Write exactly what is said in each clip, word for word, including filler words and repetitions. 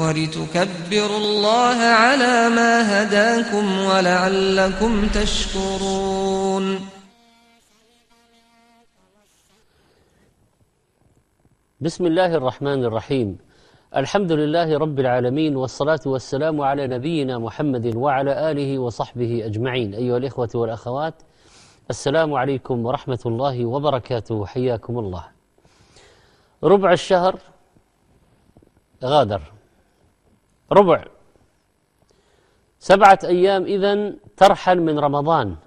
ولتكبروا الله على ما هداكم ولعلكم تشكرون. بسم الله الرحمن الرحيم. الحمد لله رب العالمين، والصلاة والسلام على نبينا محمد وعلى آله وصحبه أجمعين. أيها الإخوة والأخوات، السلام عليكم ورحمة الله وبركاته، حياكم الله. ربع الشهر غادر، ربع سبعة أيام إذن ترحل من رمضان،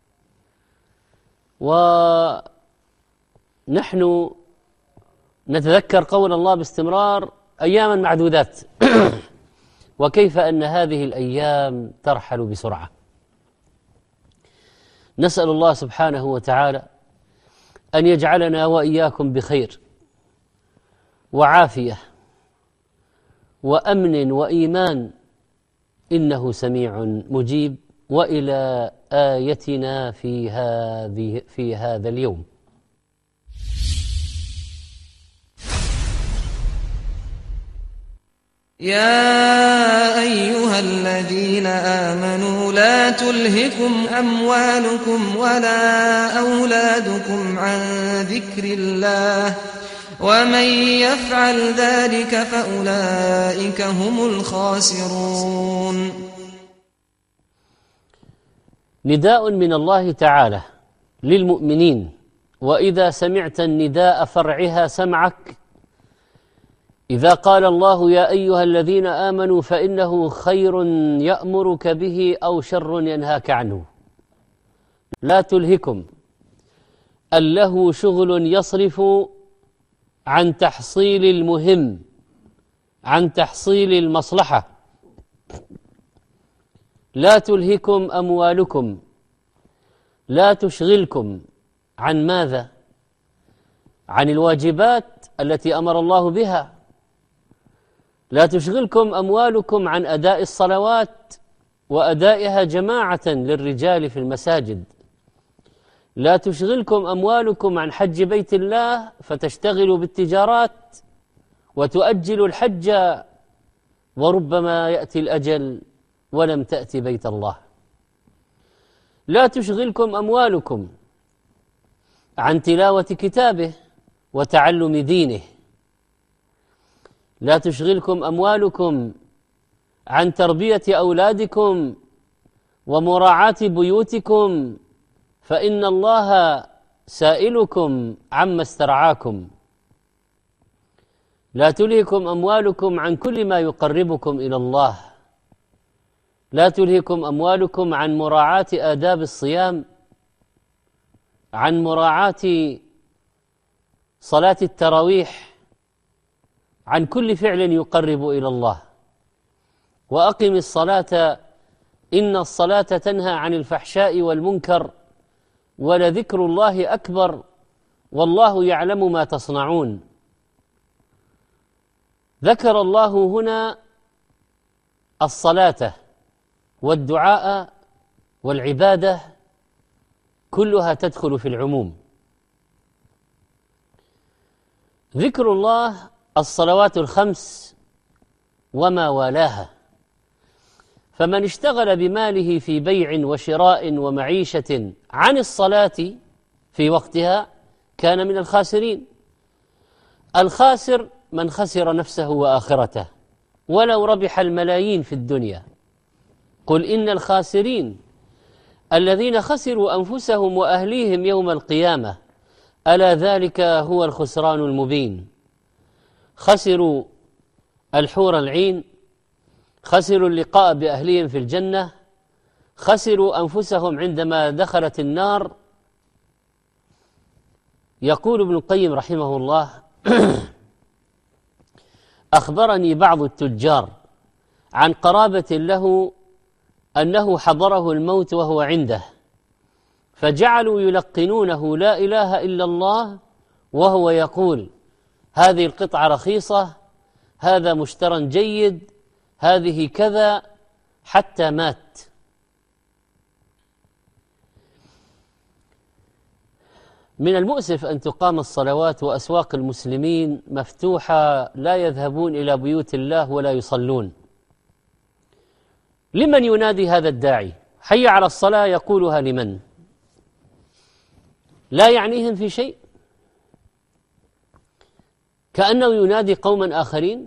ونحن نتذكر قول الله باستمرار أياما معدودات وكيف أن هذه الأيام ترحل بسرعة. نسأل الله سبحانه وتعالى أن يجعلنا وإياكم بخير وعافية وأمن وإيمان، إنه سميع مجيب. وإلى آيتنا في هذه في هذا اليوم. يا أيها الذين آمنوا لا تلهكم أموالكم ولا أولادكم عن ذكر الله، ومن يفعل ذلك فأولئك هم الخاسرون. نداء من الله تعالى للمؤمنين، وإذا سمعت النداء فارعها سمعك. إذا قال الله يا أيها الذين آمنوا فإنه خير يأمرك به أو شر ينهاك عنه. لا تلهكم، اللهو شغل يصرف عن تحصيل المهم، عن تحصيل المصلحة. لا تلهكم أموالكم، لا تشغلكم عن ماذا؟ عن الواجبات التي أمر الله بها. لا تشغلكم أموالكم عن أداء الصلوات وأدائها جماعة للرجال في المساجد. لا تشغلكم أموالكم عن حج بيت الله فتشتغلوا بالتجارات وتؤجلوا الحج، وربما يأتي الأجل ولم تأتي بيت الله. لا تشغلكم أموالكم عن تلاوة كتابه وتعلم دينه. لا تشغلكم أموالكم عن تربية أولادكم ومراعاة بيوتكم، فإن الله سائلكم عما استرعاكم. لا تلهكم أموالكم عن كل ما يقربكم إلى الله. لا تلهكم أموالكم عن مراعاة آداب الصيام، عن مراعاة صلاة التراويح، عن كل فعل يقرب إلى الله. وأقم الصلاة إن الصلاة تنهى عن الفحشاء والمنكر، ولذكر الله أكبر والله يعلم ما تصنعون. ذكر الله هنا الصلاة والدعاء والعبادة، كلها تدخل في العموم. ذكر الله الصلوات الخمس وما والاها، فمن اشتغل بماله في بيع وشراء ومعيشة عن الصلاة في وقتها كان من الخاسرين. الخاسر من خسر نفسه وآخرته ولو ربح الملايين في الدنيا. قل إن الخاسرين الذين خسروا أنفسهم وأهليهم يوم القيامة، ألا ذلك هو الخسران المبين. خسروا الحور العين، خسروا اللقاء بأهليهم في الجنة، خسروا أنفسهم عندما دخلت النار. يقول ابن القيم رحمه الله أخبرني بعض التجار عن قرابة له أنه حضره الموت وهو عنده، فجعلوا يلقنونه لا إله إلا الله وهو يقول هذه القطعة رخيصة، هذا مشترى جيد، هذه كذا، حتى مات. من المؤسف أن تقام الصلوات وأسواق المسلمين مفتوحة، لا يذهبون إلى بيوت الله ولا يصلون. لمن ينادي هذا الداعي؟ حي على الصلاة يقولها لمن؟ لا يعنيهم في شيء، كأنه ينادي قوما آخرين.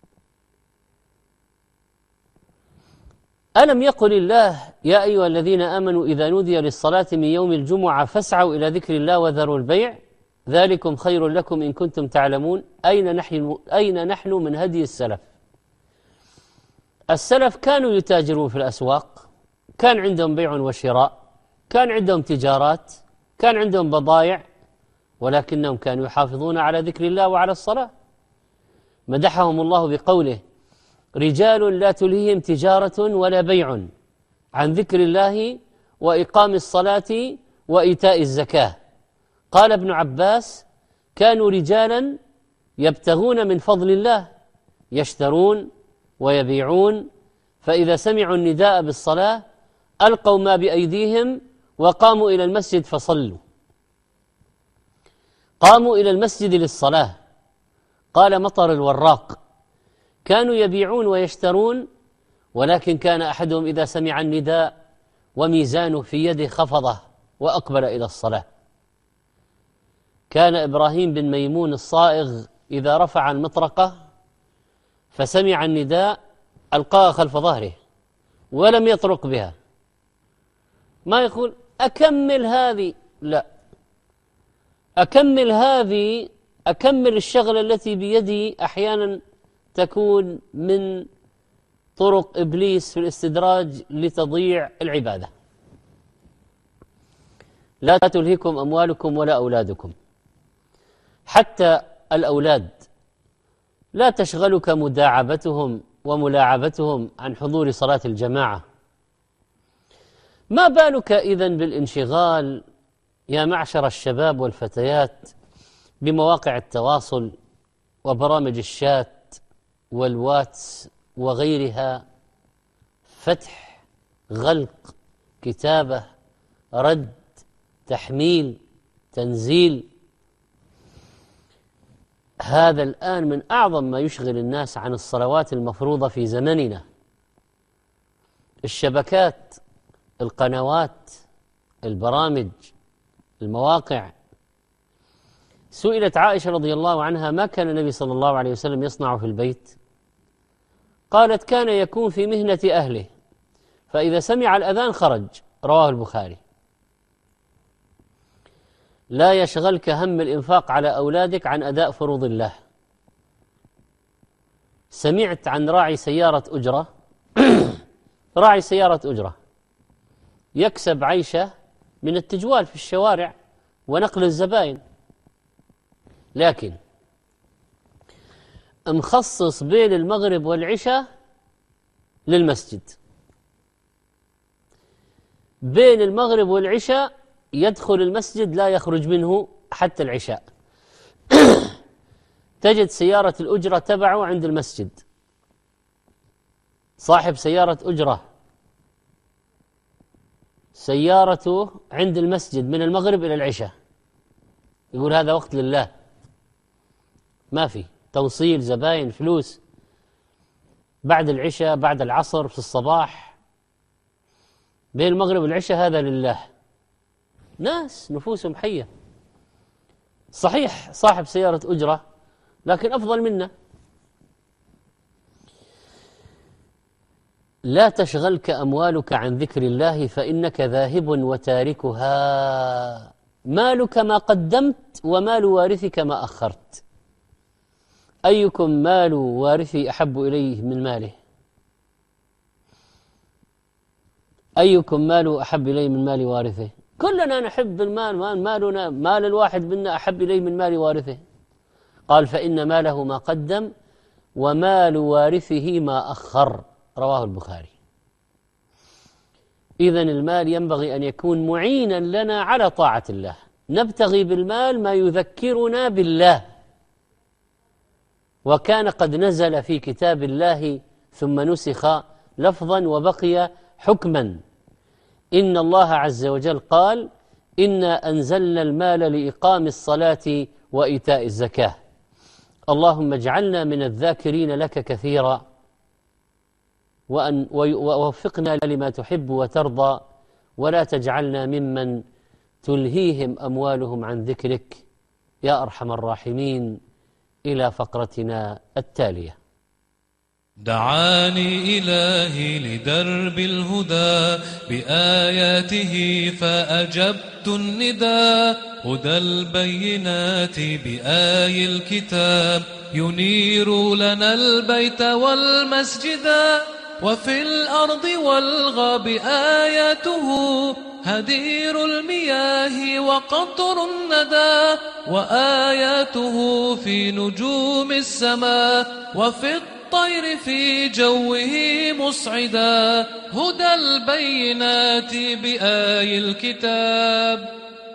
ألم يقل الله يا أيها الذين آمنوا إذا نودي للصلاة من يوم الجمعة فاسعوا إلى ذكر الله وذروا البيع ذلكم خير لكم إن كنتم تعلمون. أين نحن, أين نحن من هدي السلف؟ السلف كانوا يتاجرون في الأسواق، كان عندهم بيع وشراء، كان عندهم تجارات، كان عندهم بضائع، ولكنهم كانوا يحافظون على ذكر الله وعلى الصلاة. مدحهم الله بقوله رجال لا تلهيهم تجارة ولا بيع عن ذكر الله وإقام الصلاة وإيتاء الزكاة. قال ابن عباس كانوا رجالا يبتغون من فضل الله، يشترون ويبيعون، فإذا سمعوا النداء بالصلاة ألقوا ما بأيديهم وقاموا إلى المسجد فصلوا. قاموا إلى المسجد للصلاة. قال مطر الوراق كانوا يبيعون ويشترون، ولكن كان أحدهم إذا سمع النداء وميزانه في يده خفضه وأقبل إلى الصلاة. كان إبراهيم بن ميمون الصائغ إذا رفع المطرقة فسمع النداء ألقاها خلف ظهره ولم يطرق بها، ما يقول أكمل هذه، لا، أكمل هذه، أكمل الشغلة التي بيدي. أحيانا تكون من طرق إبليس في الاستدراج لتضييع العبادة. لا تلهكم أموالكم ولا أولادكم. حتى الأولاد لا تشغلك مداعبتهم وملاعبتهم عن حضور صلاة الجماعة. ما بالك إذن بالانشغال يا معشر الشباب والفتيات بمواقع التواصل وبرامج الشات والواتس وغيرها، فتح، غلق، كتابة، رد، تحميل، تنزيل. هذا الآن من أعظم ما يشغل الناس عن الصلوات المفروضة في زمننا. الشبكات، القنوات، البرامج، المواقع. سئلت عائشة رضي الله عنها ما كان النبي صلى الله عليه وسلم يصنع في البيت؟ قالت كان يكون في مهنة أهله، فإذا سمع الأذان خرج. رواه البخاري. لا يشغلك هم الإنفاق على أولادك عن أداء فروض الله. سمعت عن راعي سيارة أجرة راعي سيارة أجرة يكسب عيشه من التجوال في الشوارع ونقل الزبائن، لكن مخصص بين المغرب والعشاء للمسجد. بين المغرب والعشاء يدخل المسجد لا يخرج منه حتى العشاء. تجد سيارة الأجرة تبعه عند المسجد، صاحب سيارة أجرة سيارته عند المسجد من المغرب إلى العشاء، يقول هذا وقت لله، ما في توصيل زباين فلوس بعد العشاء، بعد العصر، في الصباح، بين المغرب والعشاء، هذا لله. ناس نفوسهم حية. صحيح صاحب سيارة أجرة لكن أفضل منا. لا تشغلك أموالك عن ذكر الله فإنك ذاهب وتاركها. مالك ما قدمت ومال وارثك ما أخرت. أيكم مال وارثي أحب إليه من ماله؟ أيكم مال أحب إليه من مال وارثه؟ كلنا نحب المال، مالنا مال الواحد منا أحب إليه من مال وارثه. قال فإن ماله ما قدم ومال وارثه ما أخر. رواه البخاري. إذن المال ينبغي أن يكون معينا لنا على طاعة الله. نبتغي بالمال ما يذكرنا بالله. وكان قد نزل في كتاب الله ثم نسخ لفظا وبقي حكما. إن الله عز وجل قال إنا أنزلنا المال لإقام الصلاة وإيتاء الزكاة. اللهم اجعلنا من الذاكرين لك كثيرا وأن ووفقنا لما تحب وترضى، ولا تجعلنا ممن تلهيهم أموالهم عن ذكرك يا أرحم الراحمين. إلى فقرتنا التالية. دعاني إلهي لدرب الهدى بآياته فأجبت النداء، هدى البينات بآي الكتاب ينير لنا البيت والمسجدا، وفي الأرض والغاب آياته هدير المياه وقطر الندى، وآياته في نجوم السماء وفي الطير في جوه مصعدا، هدى البينات بآي الكتاب.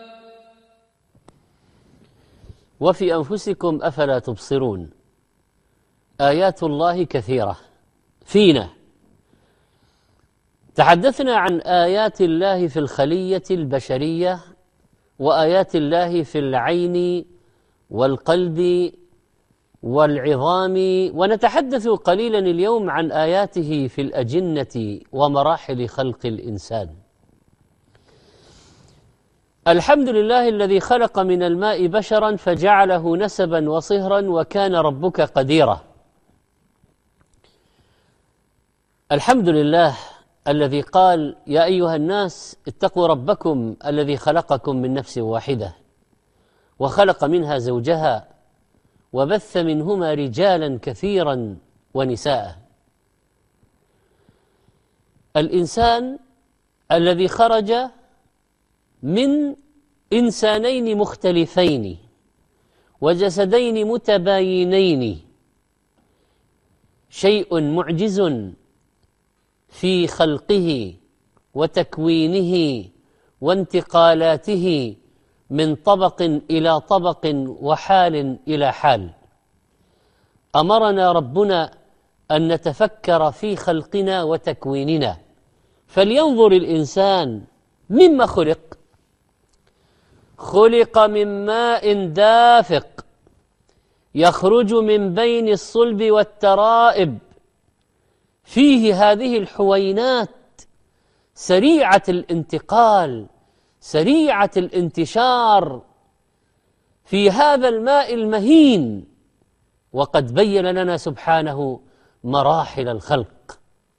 وفي أنفسكم أفلا تبصرون. آيات الله كثيرة فينا. تحدثنا عن آيات الله في الخلية البشرية، وآيات الله في العين والقلب والعظام، ونتحدث قليلا اليوم عن آياته في الأجنة ومراحل خلق الإنسان. الحمد لله الذي خلق من الماء بشرا فجعله نسبا وصهرا وكان ربك قديرا. الحمد لله الذي قال يا أيها الناس اتقوا ربكم الذي خلقكم من نفس واحدة وخلق منها زوجها وبث منهما رجالا كثيرا ونساء. الإنسان الذي خرج من إنسانين مختلفين وجسدين متباينين شيء معجز في خلقه وتكوينه وانتقالاته من طبق إلى طبق وحال إلى حال. أمرنا ربنا أن نتفكر في خلقنا وتكويننا، فلينظر الإنسان مما خلق. خلق من ماء دافق يخرج من بين الصلب والترائب، فيه هذه الحوينات سريعة الانتقال سريعة الانتشار في هذا الماء المهين، وقد بين لنا سبحانه مراحل الخلق،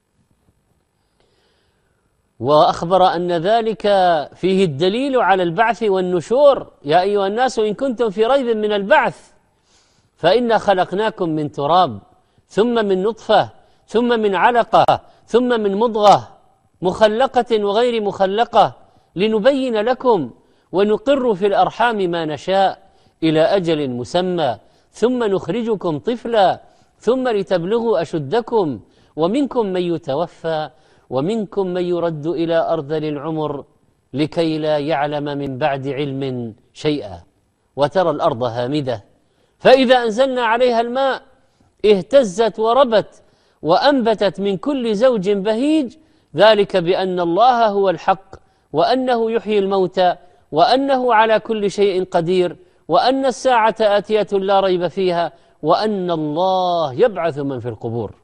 وأخبر أن ذلك فيه الدليل على البعث والنشور. يا أيها الناس إن كنتم في ريب من البعث فإنا خلقناكم من تراب ثم من نطفة ثم من علقة ثم من مضغة مخلقة وغير مخلقة لنبين لكم ونقر في الأرحام ما نشاء إلى أجل مسمى ثم نخرجكم طفلا ثم لتبلغوا أشدكم ومنكم من يتوفى ومنكم من يرد إلى أرذل العمر لكي لا يعلم من بعد علم شيئا. وترى الأرض هامدة فإذا أنزلنا عليها الماء اهتزت وربت وأنبتت من كل زوج بهيج، ذلك بأن الله هو الحق وأنه يحيي الموتى وأنه على كل شيء قدير وأن الساعة آتية لا ريب فيها وأن الله يبعث من في القبور.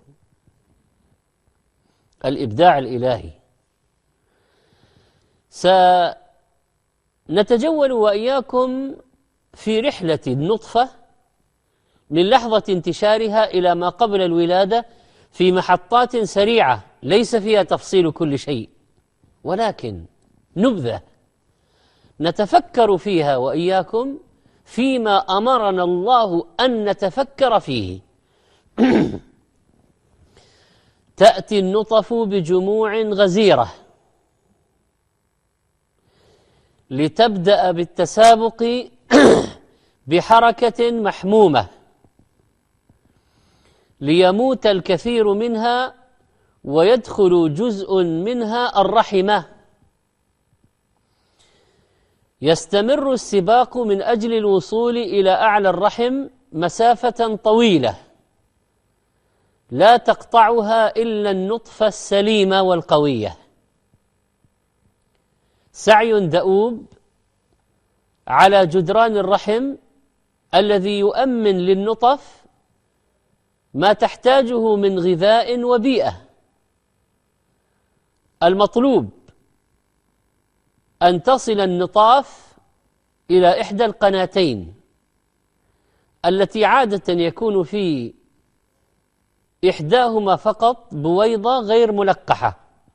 الإبداع الإلهي. سنتجول وإياكم في رحلة النطفة من لحظة انتشارها إلى ما قبل الولادة في محطات سريعة ليس فيها تفصيل كل شيء، ولكن نبذة نتفكر فيها وإياكم فيما أمرنا الله أن نتفكر فيه. تأتي النطف بجموع غزيرة لتبدأ بالتسابق بحركة محمومة ليموت الكثير منها ويدخل جزء منها الرحمة. يستمر السباق من أجل الوصول إلى أعلى الرحم مسافة طويلة لا تقطعها إلا النطفة السليمة والقوية. سعي دؤوب على جدران الرحم الذي يؤمن للنطف ما تحتاجه من غذاء وبيئة. المطلوب أن تصل النطاف إلى إحدى القناتين التي عادة يكون في إحداهما فقط بويضة غير ملقحة.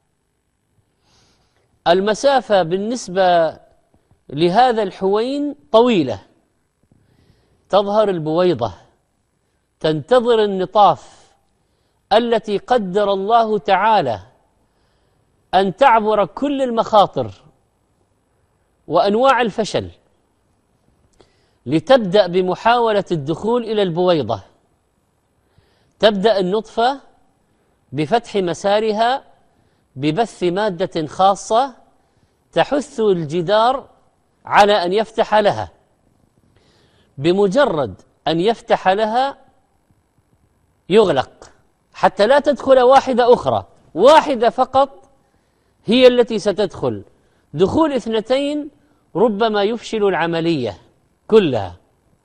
المسافة بالنسبة لهذا الحوين طويلة. تظهر البويضة تنتظر النطاف التي قدر الله تعالى أن تعبر كل المخاطر وأنواع الفشل لتبدأ بمحاولة الدخول إلى البويضة. تبدأ النطفة بفتح مسارها ببث مادة خاصة تحث الجدار على أن يفتح لها. بمجرد أن يفتح لها يغلق حتى لا تدخل واحدة أخرى، واحدة فقط هي التي ستدخل. دخول اثنتين ربما يفشل العملية كلها.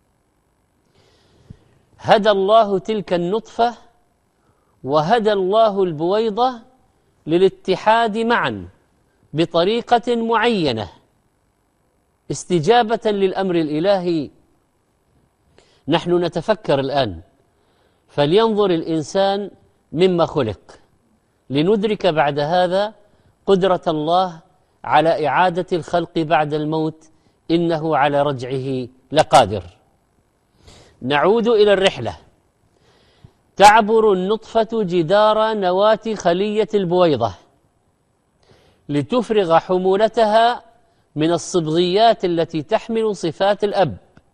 هدى الله تلك النطفة وهدى الله البويضة للاتحاد معا بطريقة معينة استجابة للأمر الإلهي. نحن نتفكر الآن، فلينظر الإنسان مما خلق، لندرك بعد هذا قدرة الله على إعادة الخلق بعد الموت، إنه على رجعه لقادر. نعود إلى الرحلة. تعبر النطفة جدار نواة خلية البويضة لتفرغ حمولتها من الصبغيات التي تحمل صفات الأب.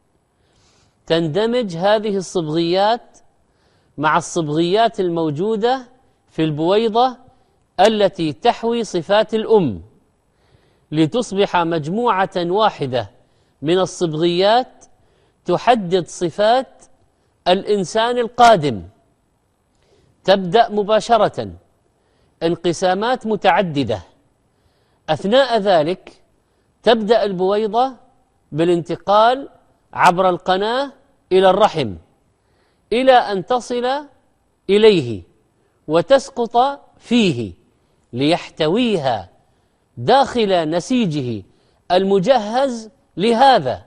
تندمج هذه الصبغيات مع الصبغيات الموجودة في البويضة التي تحوي صفات الأم لتصبح مجموعة واحدة من الصبغيات تحدد صفات الإنسان القادم. تبدأ مباشرة انقسامات متعددة. أثناء ذلك تبدأ البويضة بالانتقال عبر القناة إلى الرحم إلى أن تصل إليه وتسقط فيه ليحتويها داخل نسيجه المجهز لهذا.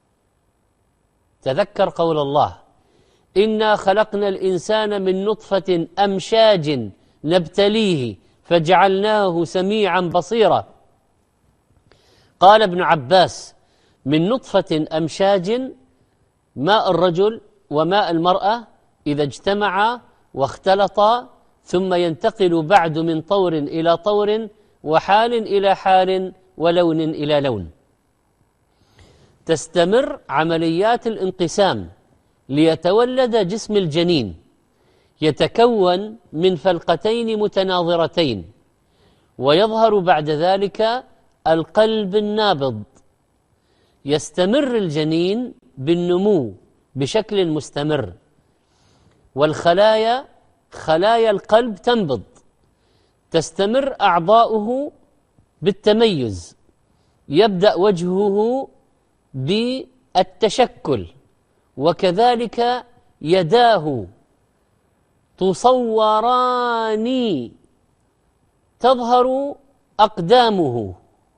تذكر قول الله: إنا خلقنا الإنسان من نطفة أمشاج نبتليه فجعلناه سميعا بصيرا. قال ابن عباس: من نطفة أمشاج ماء الرجل وماء المرأة إذا اجتمعا واختلطا ثم ينتقل بعد من طور إلى طور وحال إلى حال ولون إلى لون. تستمر عمليات الانقسام ليتولد جسم الجنين، يتكون من فلقتين متناظرتين، ويظهر بعد ذلك القلب النابض. يستمر الجنين بالنمو بشكل مستمر، والخلايا خلايا القلب تنبض. تستمر أعضاؤه بالتميز، يبدأ وجهه بالتشكل، وكذلك يداه تصوران، تظهر أقدامه،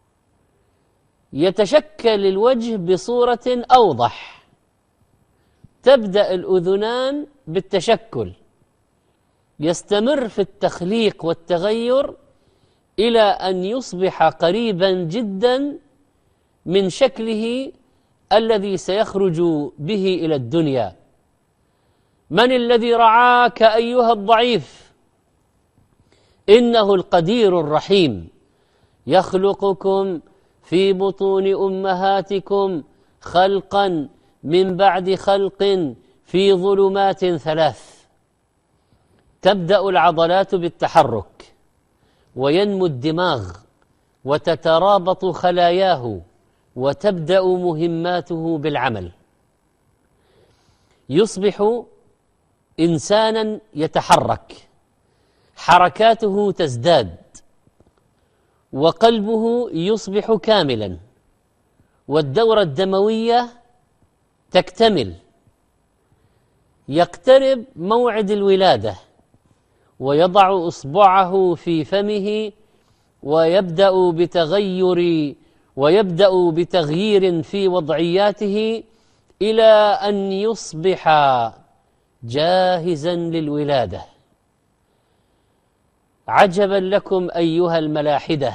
يتشكل الوجه بصورة أوضح. تبدأ الأذنان بالتشكل، يستمر في التخليق والتغير إلى أن يصبح قريبا جدا من شكله الذي سيخرج به إلى الدنيا. من الذي رعاك أيها الضعيف؟ إنه القدير الرحيم، يخلقكم في بطون أمهاتكم خلقا من بعد خلق في ظلمات ثلاث. تبدأ العضلات بالتحرك، وينمو الدماغ وتترابط خلاياه، وتبدأ مهماته بالعمل. يصبح إنسانا يتحرك، حركاته تزداد، وقلبه يصبح كاملا، والدورة الدموية تكتمل، يقترب موعد الولادة ويضع إصبعه في فمه ويبدأ بتغير ويبدأ بتغيير في وضعياته إلى أن يصبح جاهزا للولادة. عجبا لكم أيها الملاحدة،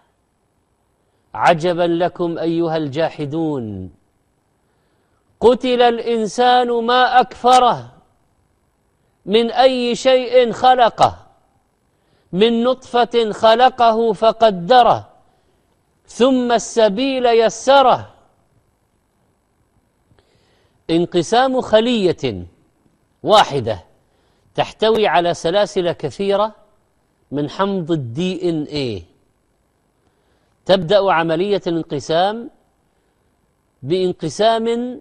عجبا لكم أيها الجاحدون، قتل الإنسان ما أكفره، من أي شيء خلقه، من نطفة خلقه فقدره ثم السبيل يسره. انقسام خلية واحدة تحتوي على سلاسل كثيرة من حمض الدي ان ايه. تبدأ عملية الانقسام بانقسام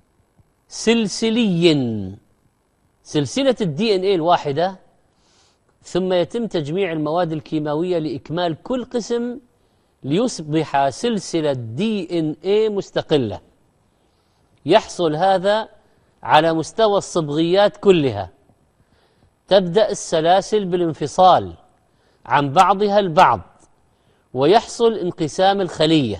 سلسلي، سلسلة الدي ان ايه الواحدة، ثم يتم تجميع المواد الكيماوية لإكمال كل قسم ليصبح سلسلة دي ان ايه مستقلة. يحصل هذا على مستوى الصبغيات كلها. تبدأ السلاسل بالانفصال عن بعضها البعض ويحصل انقسام الخلية.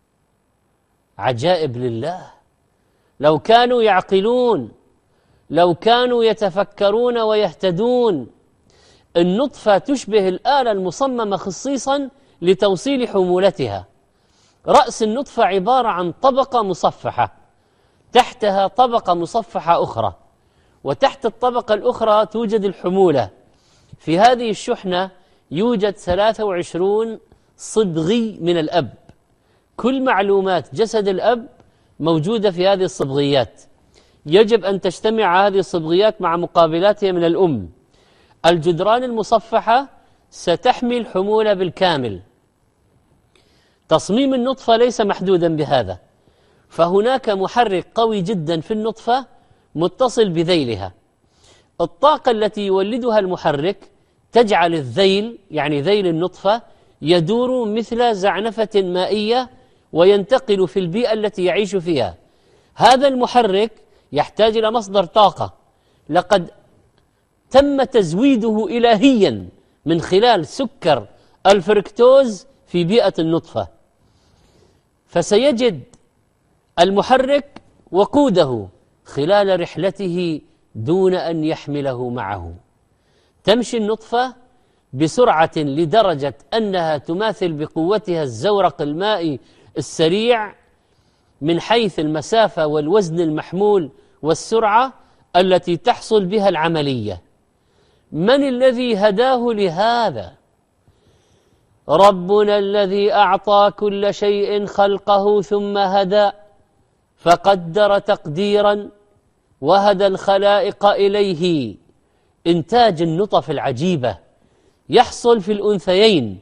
عجائب لله، لو كانوا يعقلون، لو كانوا يتفكرون ويهتدون. النطفة تشبه الآلة المصممة خصيصا لتوصيل حمولتها. رأس النطفة عبارة عن طبقة مصفحة، تحتها طبقة مصفحة أخرى، وتحت الطبقة الأخرى توجد الحمولة. في هذه الشحنة يوجد ثلاثة وعشرين صبغي من الأب. كل معلومات جسد الأب موجودة في هذه الصبغيات. يجب أن تجتمع هذه الصبغيات مع مقابلاتها من الأم. الجدران المصفحة ستحمل حمولة بالكامل. تصميم النطفة ليس محدودا بهذا، فهناك محرك قوي جدا في النطفة متصل بذيلها. الطاقة التي يولدها المحرك تجعل الذيل، يعني ذيل النطفة، يدور مثل زعنفة مائية وينتقل في البيئة التي يعيش فيها. هذا المحرك يحتاج إلى مصدر طاقة، لقد تم تزويده إلهيا من خلال سكر الفركتوز في بيئة النطفة. فسيجد المحرك وقوده خلال رحلته دون أن يحمله معه. تمشي النطفة بسرعة لدرجة أنها تماثل بقوتها الزورق المائي السريع من حيث المسافة والوزن المحمول والسرعة التي تحصل بها العملية. من الذي هداه لهذا؟ ربنا الذي أعطى كل شيء خلقه ثم هدى فقدر تقديرا وهدى الخلائق إليه. إنتاج النطف العجيبة يحصل في الأنثيين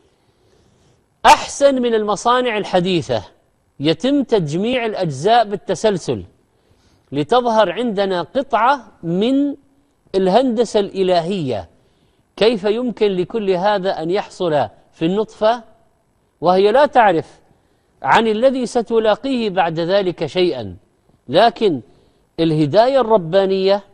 أحسن من المصانع الحديثة. يتم تجميع الأجزاء بالتسلسل لتظهر عندنا قطعة من الهندسة الإلهية. كيف يمكن لكل هذا أن يحصل في النطفة وهي لا تعرف عن الذي ستلاقيه بعد ذلك شيئا؟ لكن الهداية الربانية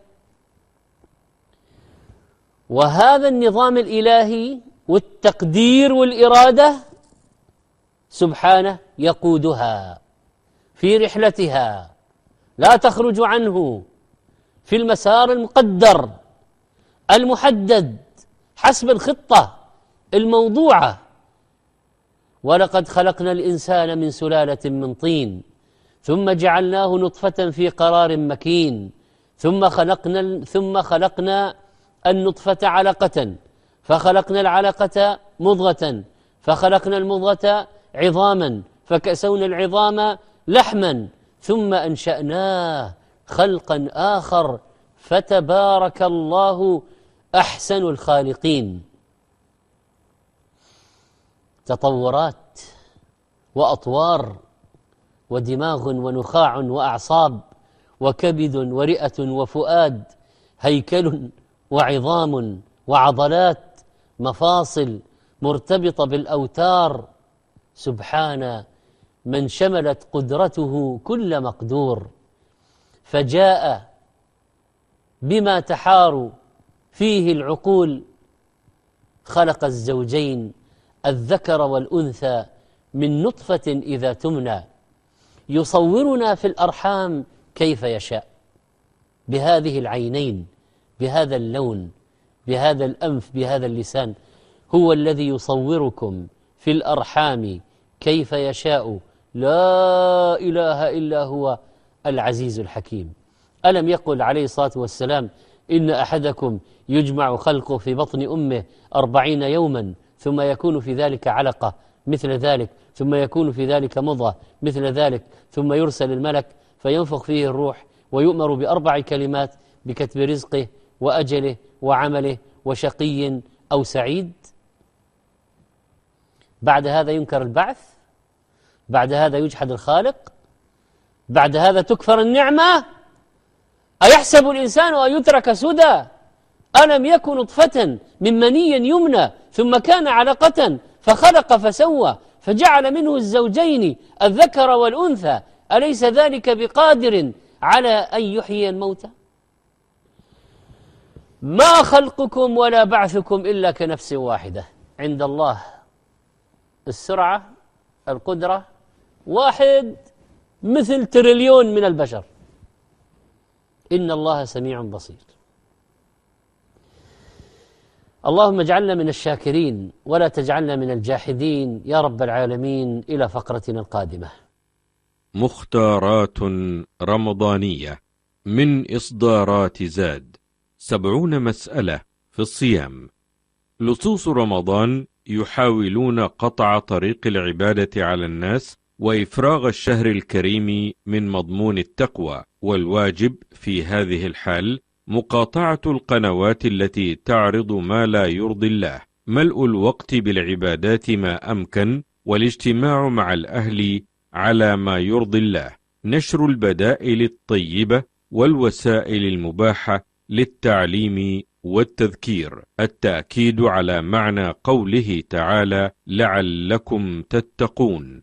وهذا النظام الإلهي والتقدير والإرادة سبحانه يقودها في رحلتها، لا تخرج عنه، في المسار المقدر المحدد حسب الخطة الموضوعة. ولقد خلقنا الإنسان من سلالة من طين ثم جعلناه نطفة في قرار مكين ثم خلقنا ثم خلقنا النطفة علقة فخلقنا العلقة مضغة فخلقنا المضغة عظاما فكسونا العظام لحما ثم أنشأناه خلقا آخر فتبارك الله أحسن الخالقين. تطورات وأطوار ودماغ ونخاع وأعصاب وكبد ورئة وفؤاد، هيكل وعظام وعضلات، مفاصل مرتبطة بالأوتار. سبحان من شملت قدرته كل مقدور، فجاء بما تحار فيه العقول، خلق الزوجين الذكر والأنثى من نطفة إذا تمنى، يصورنا في الأرحام كيف يشاء، بهذه العينين، بهذا اللون، بهذا الأنف، بهذا اللسان. هو الذي يصوركم في الأرحام كيف يشاء، لا إله إلا هو العزيز الحكيم. ألم يقل عليه الصلاة والسلام: إن أحدكم يجمع خلقه في بطن أمه أربعين يوما ثم يكون في ذلك علقة مثل ذلك، ثم يكون في ذلك مضغة مثل ذلك، ثم يرسل الملك فينفخ فيه الروح ويؤمر بأربع كلمات بكتب رزقه وأجله وعمله وشقي أو سعيد. بعد هذا ينكر البعث، بعد هذا يجحد الخالق، بعد هذا تكفر النعمة. أيحسب الإنسان أن يترك سدى؟ ألم يكن نطفة من مني يمنى ثم كان علقة فخلق فسوى فجعل منه الزوجين الذكر والأنثى، أليس ذلك بقادر على أن يحيي الموتى؟ ما خلقكم ولا بعثكم إلا كنفس واحدة، عند الله السرعة، القدرة، واحد مثل تريليون من البشر. إن الله سميع بصير. اللهم اجعلنا من الشاكرين ولا تجعلنا من الجاحدين يا رب العالمين. إلى فقرتنا القادمة. مختارات رمضانية من إصدارات زاد. سبعون مسألة في الصيام. لصوص رمضان يحاولون قطع طريق العبادة على الناس وإفراغ الشهر الكريم من مضمون التقوى، والواجب في هذه الحال مقاطعة القنوات التي تعرض ما لا يرضي الله، ملء الوقت بالعبادات ما أمكن، والاجتماع مع الأهل على ما يرضي الله، نشر البدائل الطيبة والوسائل المباحة للتعليم والتذكير، التأكيد على معنى قوله تعالى: لعلكم تتقون.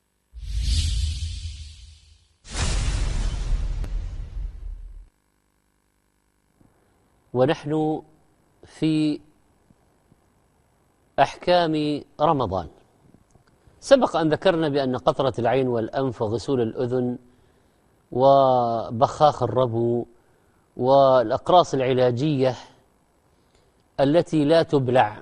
ونحن في أحكام رمضان. سبق أن ذكرنا بأن قطرة العين والأنف وغسول الأذن وبخاخ الربو والأقراص العلاجية التي لا تبلع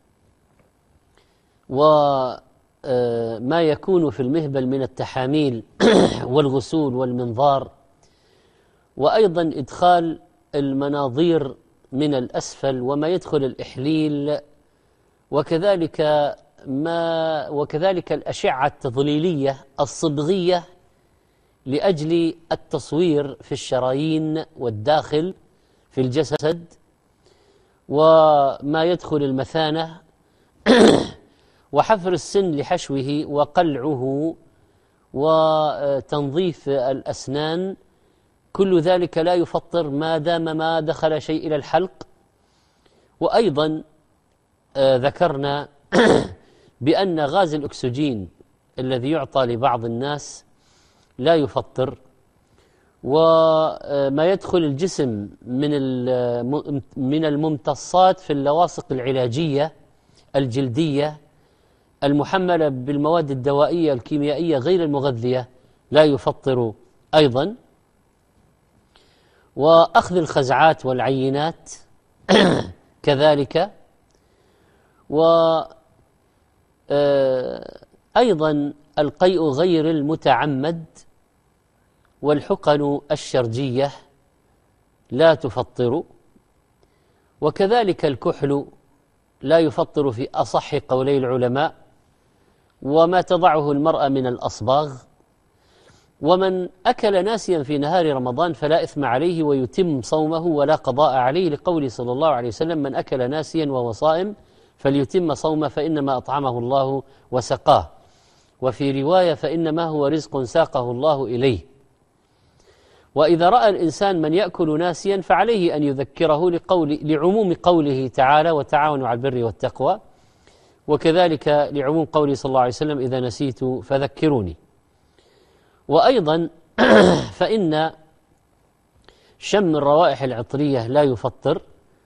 وما يكون في المهبل من التحاميل والغسول والمنظار، وأيضا إدخال المناظير من الأسفل وما يدخل الإحليل، وكذلك ما وكذلك الأشعة التظليلية الصبغية لأجل التصوير في الشرايين والداخل في الجسد، وما يدخل المثانة وحفر السن لحشوه وقلعه وتنظيف الأسنان، كل ذلك لا يفطر ما دام ما دخل شيء إلى الحلق. وأيضا آه ذكرنا بأن غاز الأكسجين الذي يعطى لبعض الناس لا يفطر، وما يدخل الجسم من من الممتصات في اللواصق العلاجية الجلدية المحملة بالمواد الدوائية الكيميائية غير المغذية لا يفطر أيضا. وأخذ الخزعات والعينات كذلك، وأيضا القيء غير المتعمد والحقن الشرجية لا تفطر، وكذلك الكحل لا يفطر في أصح قولي العلماء، وما تضعه المرأة من الأصباغ. ومن أكل ناسيا في نهار رمضان فلا إثم عليه ويتم صومه ولا قضاء عليه، لقول صلى الله عليه وسلم: من أكل ناسيا وهو صائم فليتم صومه فإنما أطعمه الله وسقاه، وفي رواية: فإنما هو رزق ساقه الله إليه. وإذا رأى الإنسان من يأكل ناسيا فعليه أن يذكره لقول لعموم قوله تعالى: وتعاونوا على البر والتقوى، وكذلك لعموم قوله صلى الله عليه وسلم: إذا نسيت فذكروني. وأيضا فإن شم الروائح العطرية لا يفطر،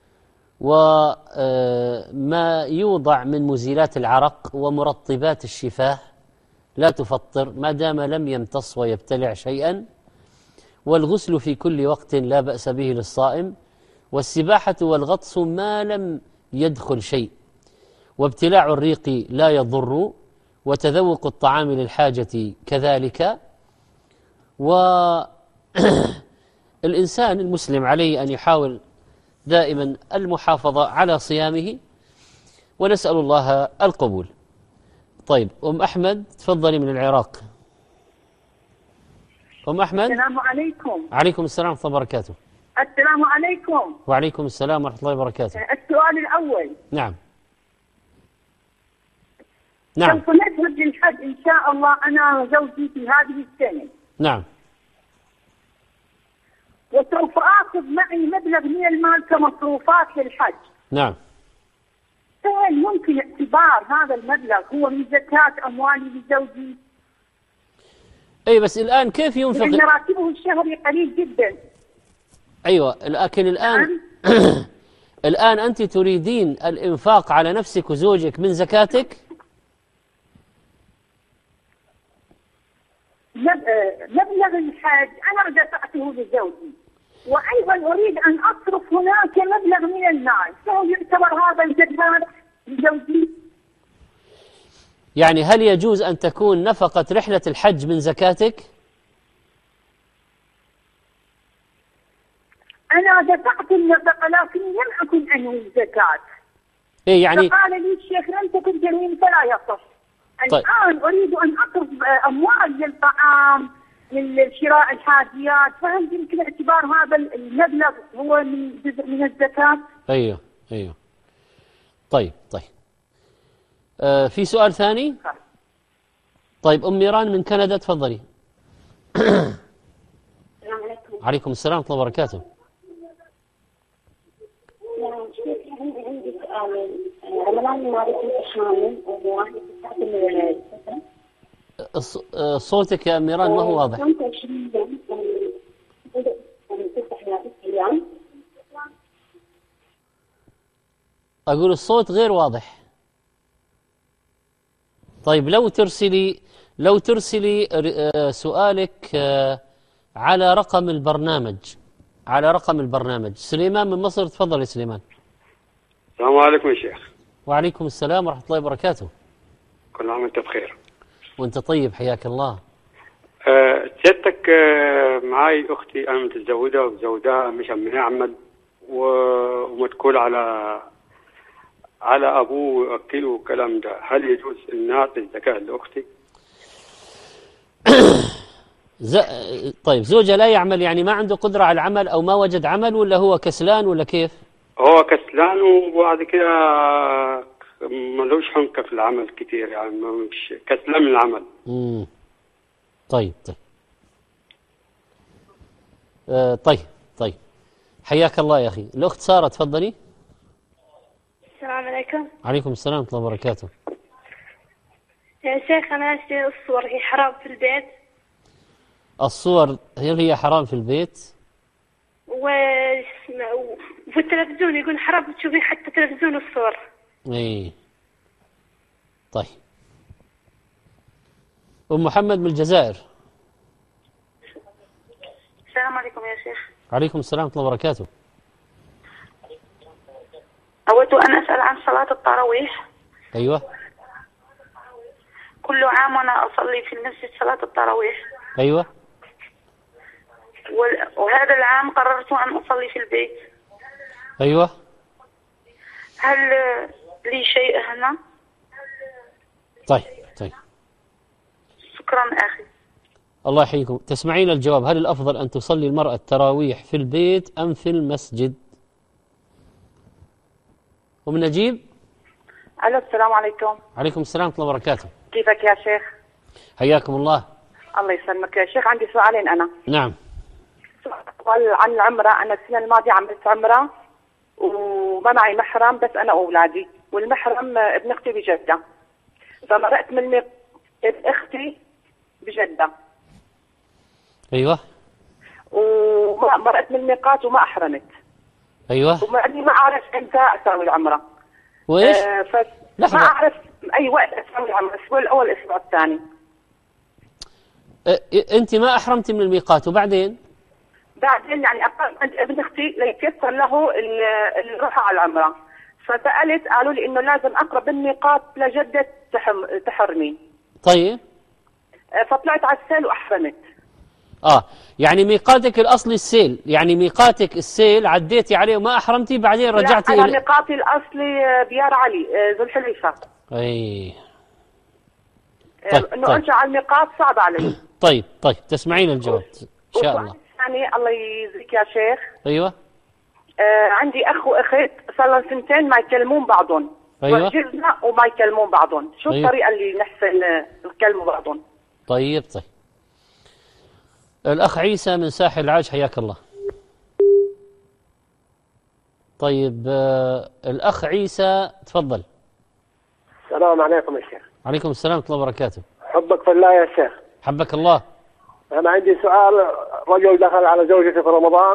وما يوضع من مزيلات العرق ومرطبات الشفاه لا تفطر ما دام لم يمتص ويبتلع شيئا، والغسل في كل وقت لا بأس به للصائم، والسباحة والغطس ما لم يدخل شيء، وابتلاع الريق لا يضر، وتذوق الطعام للحاجة كذلك. والإنسان المسلم عليه أن يحاول دائما المحافظة على صيامه، ونسأل الله القبول. طيب أم أحمد تفضلي من العراق. أم أحمد. السلام عليكم. عليكم السلام ورحمة الله وبركاته. السلام عليكم. وعليكم السلام ورحمة الله وبركاته. السؤال الأول. نعم نعم. سوف نذهب للحج إن شاء الله أنا وزوجي في هذه السنة. نعم. وسوف آخذ معي مبلغ من المال كمصروفات للحج. نعم. فهل ممكن اعتبار هذا المبلغ هو من زكاة أموالي لزوجي؟ أي بس الآن كيف ينفق؟ لأن راتبه الشهري قليل جدا. أيوة لكن الآن الآن أنت تريدين الإنفاق على نفسك وزوجك من زكاتك؟ مبلغ الحج أنا دفعته لزوجي، وأيضا أريد أن أصرف هناك مبلغ من المال، فهل يعتبر هذا الزكاة لزوجي؟ يعني هل يجوز أن تكون نفقة رحلة الحج من زكاتك؟ أنا دفعت النفقة لكن لم أكن أنوي الزكاة. إيه يعني؟ فقال لي الشيخ لم تكن تنوي فلا يصح. طيب. الآن أريد أن أصرف أموال للطعام للشراء الحاجيات، فهل يمكن اعتبار هذا المبلغ هو من جزء من الزكاة؟ أيوه أيوه. طيب طيب. آه في سؤال ثاني؟ طيب أم ميران من كندا تفضلي. السلام عليكم. عليكم السلام ورحمة الله وبركاته. عندي عندي سؤال. رمضان الماضي كنت حامل وواحد تسعة الولاد. صوتك يا ميران ما هو واضح. كنت عشرين يوم تسع أيام. أقول الصوت غير واضح. طيب لو ترسلي لو ترسلي سؤالك على رقم البرنامج على رقم البرنامج. سليمان من مصر تفضل يا سليمان. السلام عليكم يا شيخ. وعليكم السلام ورحمة الله وبركاته. كل عام وانت بخير. وانت طيب حياك الله. أه سيادتك أه معاي اختي انا متزوجه وزوجها مش عم يعمل ومتكول على على ابوه واكله والكلام ده، هل يجوز ان نعطي الزكاه لاختي؟ ز... طيب زوجها لا يعمل يعني ما عنده قدرة على العمل أو ما وجد عمل ولا هو كسلان ولا كيف؟ هو كسلان وبعد كده ملوش حنكة في العمل كتير، يعني مش كسلان من العمل. امم طيب طيب آه طيب طيب حياك الله يا أخي. الأخت سارة تفضلي. السلام عليكم. عليكم السلام ورحمة الله وبركاته. يا شيخ أنا أشتري الصور هي حرام في البيت؟ الصور هل هي حرام في البيت؟ وفي التلفزيون يقول حرام تشوفين حتى تلفزيون الصور. ايه طيب. أم محمد من الجزائر. السلام عليكم يا شيخ. عليكم السلام ورحمة الله وبركاته. أود أن أسأل عن صلاة التراويح. أيوة. كل عام وأنا أصلي في المسجد صلاة التراويح. أيوة. وهذا العام قررت أن أصلي في البيت. أيوة. هل لي شيء هنا؟ طيب طيب. شكرا أخي. الله يحييكم. تسمعين الجواب. هل الأفضل أن تصلي المرأة التراويح في البيت أم في المسجد؟ أم نجيب. ألو السلام عليكم. عليكم السلام ورحمة الله وبركاته. كيفك يا شيخ؟ حياكم الله. الله يسلمك يا شيخ. عندي سؤالين أنا. نعم. سؤال عن العمرة. أنا السنة الماضية عملت عمرة وما معي محرم بس أنا وأولادي، والمحرم ابن أختي بجدة، فمرقت من ابن أختي بجدة، أيوة. وما مرقت من الميقات وما أحرمت. أيوة. ومعني ما أعرف إمتى أسوي العمرة. وإيش؟ آه فس... ما أعرف أي وقت أسوي العمرة، الأسبوع الأول الأسبوع الثاني. أه أنت ما أحرمتي من الميقات وبعدين؟ بعدين يعني عند ابن أختي ليتيسر له الروح على العمرة، فسألت قالوا لي إنه لازم أقرب الميقات لجدة تحم... تحرمي. طيب. آه فطلعت على السيل وأحرمت. آه يعني ميقاتك الأصلي السيل، يعني ميقاتك السيل عديتي عليه وما أحرمتي بعدين رجعتي. لا أنا ميقاتي الأصلي بيار علي ذو الحليفة. أي طيب. إنه طيب. أرجع على الميقات صعب علي. طيب طيب تسمعين الجواب إن شاء الله. يعني الله يجزيك يا شيخ. أيوة. آه عندي أخ وأخت صار لهم سنتين ما يكلمون بعضهم. أيوة. وجزنا وما يكلمون بعضهم، شو أيوة. الطريقة اللي نحسن نكلموا بعضهم؟ طيب طيب. الأخ عيسى من ساحل العاج حياك الله. طيب آه الأخ عيسى تفضل. السلام عليكم يا شيخ. عليكم السلام ورحمة الله وبركاته. حبك في الله يا شيخ. حبك الله. أنا عندي سؤال. رجل دخل على زوجته في رمضان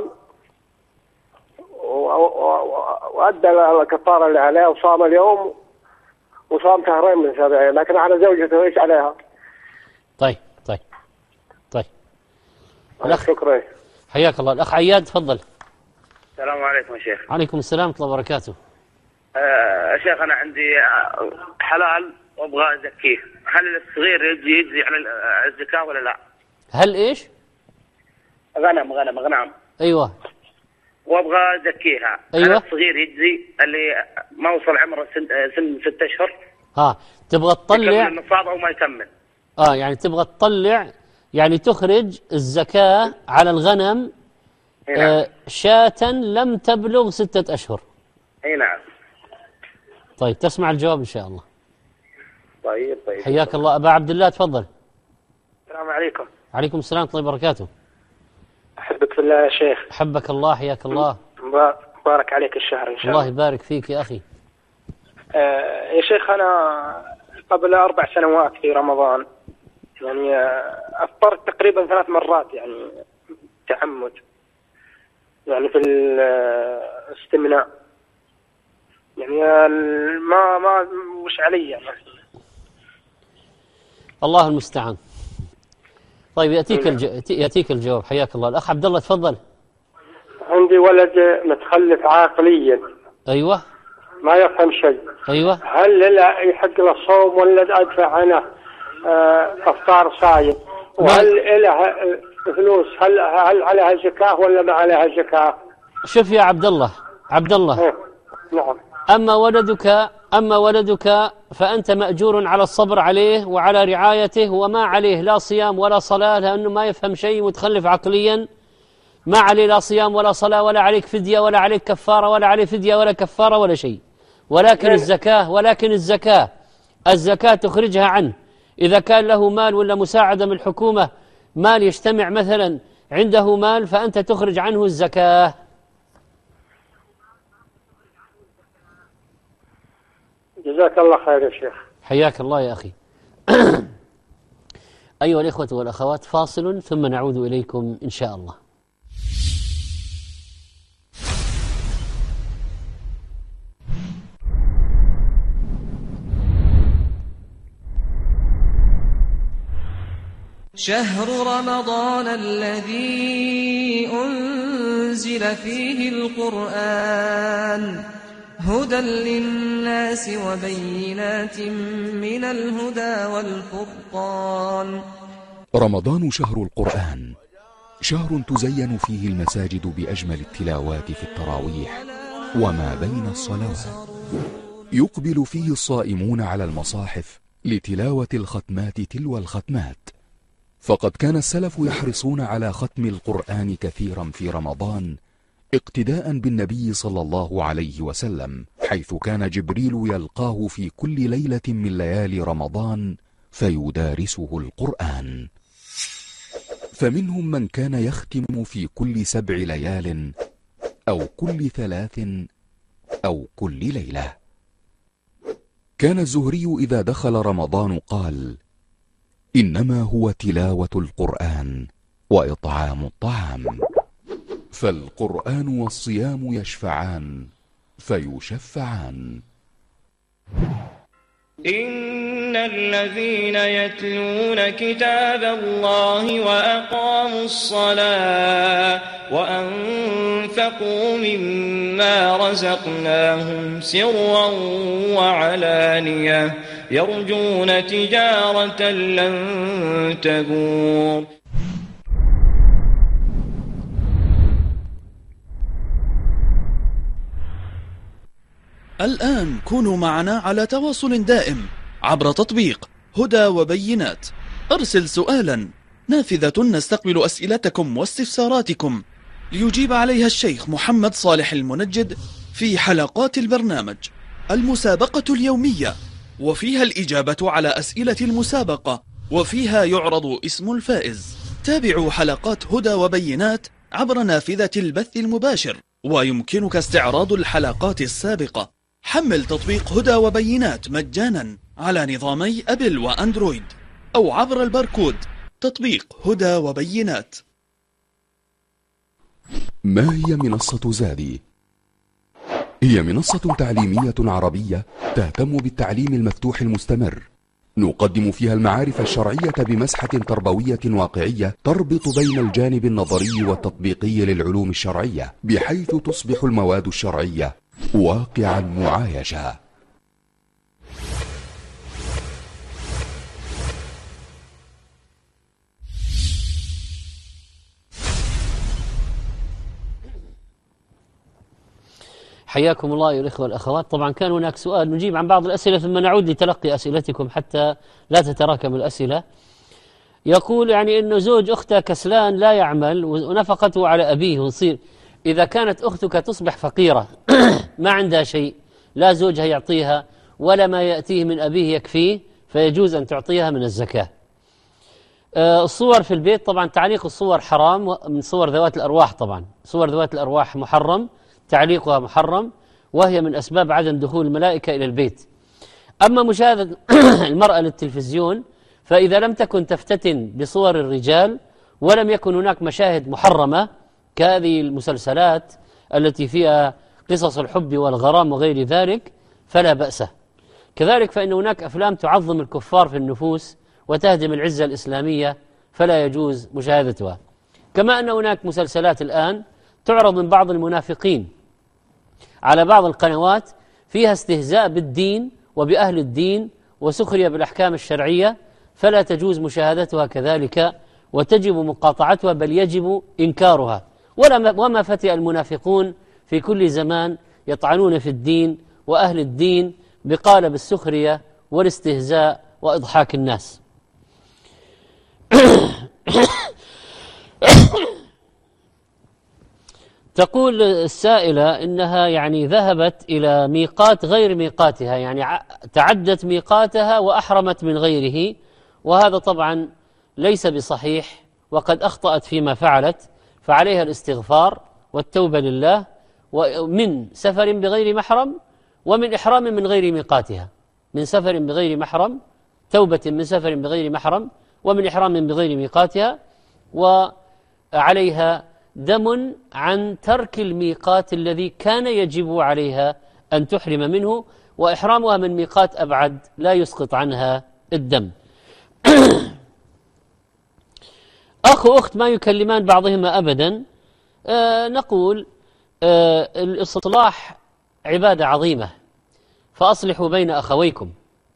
وأدى الكفارة اللي عليه وصام اليوم وصام شهرين من سبعين، لكن على زوجته إيش عليها؟ طيب طيب طيب. الأخ شكرا. حياك الله. الأخ عياد تفضل. السلام عليكم يا شيخ. عليكم السلام ورحمة الله وبركاته. آه يا شيخ أنا عندي حلال وأبغى أزكيه، هل الصغير يجي يجزي على الزكاة ولا لا؟ هل إيش؟ غنم غنم غنم. أيوة. وأبغى أزكيها. أيوة. هل الصغير يجزي اللي ما وصل عمره سن, سن ست أشهر؟ ها تبغى تطلع يكمل النصاب أو ما يكمل؟ آه يعني تبغى تطلع يعني تخرج الزكاة على الغنم. نعم. آه شاة لم تبلغ ستة أشهر. أي نعم. طيب تسمع الجواب إن شاء الله. طيب طيب. حياك الله. أبا عبد الله تفضل. السلام عليكم. عليكم السلام ورحمة الله وبركاته. أحبك في الله يا شيخ. حبك الله. حياك الله. بارك عليك الشهر إن شاء الله. الله يبارك فيك يا أخي. آه يا شيخ أنا قبل أربع سنوات في رمضان يعني أفطرت تقريبا ثلاث مرات يعني تعمد يعني في الاستمناء يعني ما ما وش علي يعني. الله المستعان. طيب يأتيك الج... يأتيك الجواب. حياك الله. الأخ عبد الله تفضل. عندي ولد متخلف عقليا. أيوة. ما يفهم شيء. أيوة. هل لا يحق له الصوم ولا أدفع عنه أفطار صايم؟ وهل له فلوس هل هل عليها زكاة ولا ما عليها زكاة؟ شوف يا عبد الله عبد الله. نعم. أما ولدك أما ولدك فأنت مأجور على الصبر عليه وعلى رعايته، وما عليه لا صيام ولا صلاة لأنه ما يفهم شيء متخلف عقليا. ما عليه لا صيام ولا صلاة ولا عليك فدية ولا عليك كفارة ولا عليه فدية ولا كفارة ولا شيء. ولكن الزكاة ولكن الزكاة الزكاة تخرجها عنه. إذا كان له مال ولا مساعدة من الحكومة، مال يجتمع مثلا عنده مال، فأنت تخرج عنه الزكاة. جزاك الله خير يا شيخ. حياك الله يا أخي. أيها الإخوة والأخوات فاصل ثم نعود إليكم إن شاء الله. شهر رمضان الذي أنزل فيه القرآن هدى للناس وبينات من الهدى والفرقان. رمضان شهر القرآن، شهر تزين فيه المساجد بأجمل التلاوات في التراويح وما بين الصلوات. يقبل فيه الصائمون على المصاحف لتلاوة الختمات تلو الختمات، فقد كان السلف يحرصون على ختم القرآن كثيرا في رمضان اقتداء بالنبي صلى الله عليه وسلم، حيث كان جبريل يلقاه في كل ليلة من ليالي رمضان فيدارسه القرآن. فمنهم من كان يختم في كل سبع ليال أو كل ثلاث أو كل ليلة. كان الزهري إذا دخل رمضان قال: إنما هو تلاوة القرآن وإطعام الطعام. فالقرآن والصيام يشفعان فيشفعان. إن الذين يتلون كتاب الله وأقاموا الصلاة وأنفقوا مما رزقناهم سرا وعلانية يرجون تجارة لن تبور. الآن كونوا معنا على تواصل دائم عبر تطبيق هدى وبينات. أرسل سؤالا، نافذة نستقبل أسئلتكم واستفساراتكم ليجيب عليها الشيخ محمد صالح المنجد في حلقات البرنامج. المسابقة اليومية وفيها الإجابة على أسئلة المسابقة وفيها يعرض اسم الفائز. تابعوا حلقات هدى وبينات عبر نافذة البث المباشر، ويمكنك استعراض الحلقات السابقة. حمل تطبيق هدى وبينات مجانا على نظامي أبل وأندرويد أو عبر الباركود. تطبيق هدى وبينات. ما هي منصة زادي؟ هي منصة تعليمية عربية تهتم بالتعليم المفتوح المستمر. نقدم فيها المعارف الشرعية بمسحة تربوية واقعية تربط بين الجانب النظري والتطبيقي للعلوم الشرعية، بحيث تصبح المواد الشرعية واقعا معايشا. حياكم الله أيها الإخوة والأخوات. طبعا كان هناك سؤال، نجيب عن بعض الأسئلة ثم نعود لتلقي أسئلتكم حتى لا تتراكم الأسئلة. يقول يعني إنه زوج أخته كسلان لا يعمل ونفقته على أبيه، ونصير إذا كانت أختك تصبح فقيرة ما عندها شيء، لا زوجها يعطيها ولا ما يأتيه من أبيه يكفيه، فيجوز أن تعطيها من الزكاة. آه الصور في البيت، طبعا تعليق الصور حرام من صور ذوات الأرواح. طبعا صور ذوات الأرواح محرم، تعليقها محرم، وهي من أسباب عدم دخول الملائكة إلى البيت. أما مشاهدة المرأة للتلفزيون، فإذا لم تكن تفتتن بصور الرجال ولم يكن هناك مشاهد محرمة كهذه المسلسلات التي فيها قصص الحب والغرام وغير ذلك، فلا بأس. كذلك فإن هناك أفلام تعظم الكفار في النفوس وتهدم العزة الإسلامية، فلا يجوز مشاهدتها. كما أن هناك مسلسلات الآن تعرض من بعض المنافقين على بعض القنوات فيها استهزاء بالدين وبأهل الدين وسخرية بالأحكام الشرعية، فلا تجوز مشاهدتها كذلك، وتجب مقاطعتها، بل يجب إنكارها. وما فتئ المنافقون في كل زمان يطعنون في الدين وأهل الدين بقالب السخرية والاستهزاء وإضحاك الناس. تقول السائلة إنها يعني ذهبت إلى ميقات غير ميقاتها، يعني تعدت ميقاتها وأحرمت من غيره، وهذا طبعا ليس بصحيح، وقد أخطأت فيما فعلت، فعليها الاستغفار والتوبة لله، ومن سفر بغير محرم ومن إحرام من غير ميقاتها. من سفر بغير محرم، توبة من سفر بغير محرم، ومن إحرام بغير ميقاتها، وعليها دم عن ترك الميقات الذي كان يجب عليها أن تحرم منه، وإحرامها من ميقات أبعد لا يسقط عنها الدم. أخ وأخت ما يكلمان بعضهما أبدا. آه نقول آه الإصلاح عبادة عظيمة، فأصلحوا بين أخويكم،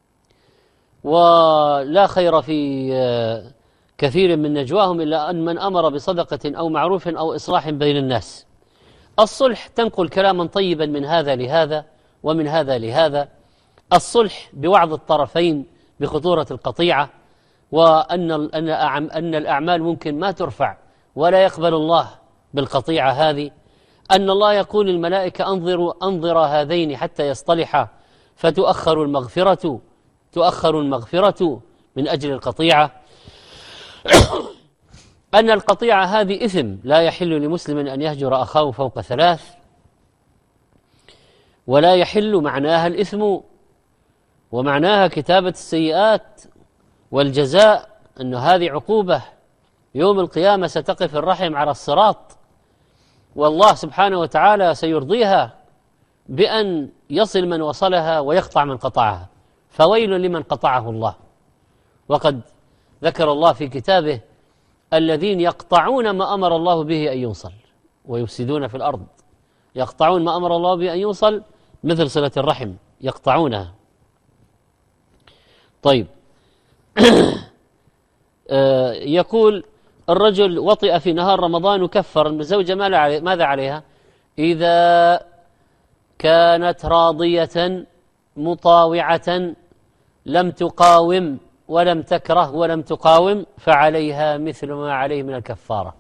ولا خير في آه كثير من نجواهم إلا أن من أمر بصدقة أو معروف أو إصلاح بين الناس. الصلح تنقل كلاما طيبا من هذا لهذا ومن هذا لهذا. الصلح بوعظ الطرفين بخطورة القطيعة، وأن أن الأعمال ممكن ما ترفع ولا يقبل الله بالقطيعة هذه. أن الله يقول للملائكة أنظروا أنظر هذين حتى يصطلحا فتؤخر المغفرة تؤخر المغفرة من أجل القطيعة. أن القطيعة هذه إثم، لا يحل لمسلم أن يهجر أخاه فوق ثلاث، ولا يحل معناها الإثم، ومعناها كتابة السيئات والجزاء، أن هذه عقوبة يوم القيامة ستقف الرحم على الصراط، والله سبحانه وتعالى سيرضيها بأن يصل من وصلها ويقطع من قطعها، فويل لمن قطعه الله. وقد ذكر الله في كتابه الذين يقطعون ما أمر الله به أن يوصل ويفسدون في الأرض. يقطعون ما أمر الله به أن يوصل مثل صلة الرحم، يقطعونها. طيب يقول الرجل وطئ في نهار رمضان وكفر، الزوجة ماذا عليها؟ إذا كانت راضية مطاوعة لم تقاوم ولم تكره ولم تقاوم فعليها مثل ما عليه من الكفارة،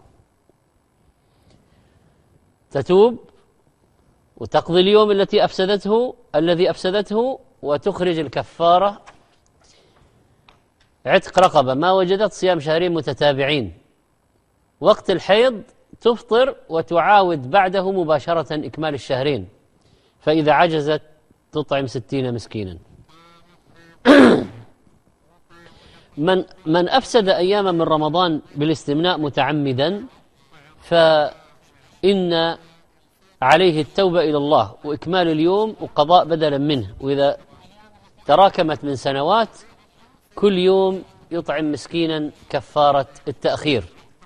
تتوب وتقضي اليوم التي أفسدته الذي أفسدته وتخرج الكفارة عتق رقبة ما وجدت صيام شهرين متتابعين. وقت الحيض تفطر وتعاود بعده مباشرة إكمال الشهرين، فإذا عجزت تطعم ستين مسكينا. من من أفسد أياما من رمضان بالاستمناء متعمدا فإن عليه التوبة إلى الله وإكمال اليوم وقضاء بدلا منه، وإذا تراكمت من سنوات كل يوم يطعم مسكينا كفارة التأخير.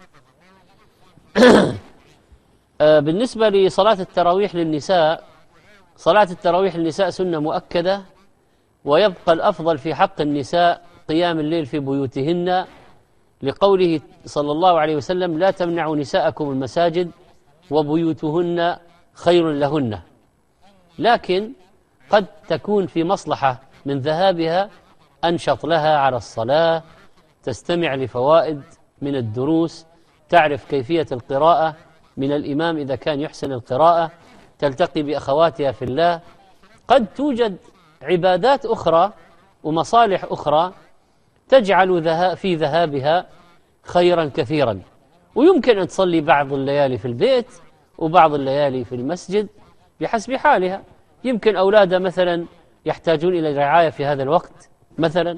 بالنسبة لصلاة التراويح للنساء، صلاة التراويح للنساء سنة مؤكدة، ويبقى الأفضل في حق النساء قيام الليل في بيوتهن، لقوله صلى الله عليه وسلم لا تمنعوا نساءكم المساجد وبيوتهن خير لهن. لكن قد تكون في مصلحة من ذهابها أنشط لها على الصلاة، تستمع لفوائد من الدروس، تعرف كيفية القراءة من الإمام إذا كان يحسن القراءة، تلتقي بأخواتها في الله. قد توجد عبادات أخرى ومصالح أخرى تجعل في ذهابها خيرا كثيرا، ويمكن أن تصلي بعض الليالي في البيت وبعض الليالي في المسجد بحسب حالها. يمكن أولادها مثلا يحتاجون إلى رعاية في هذا الوقت مثلا.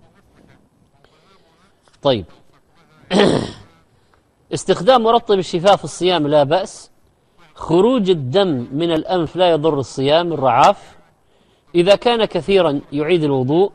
طيب استخدام مرطب الشفاه في الصيام لا بأس. خروج الدم من الأنف لا يضر الصيام، الرعاف. إذا كان كثيرا يعيد الوضوء.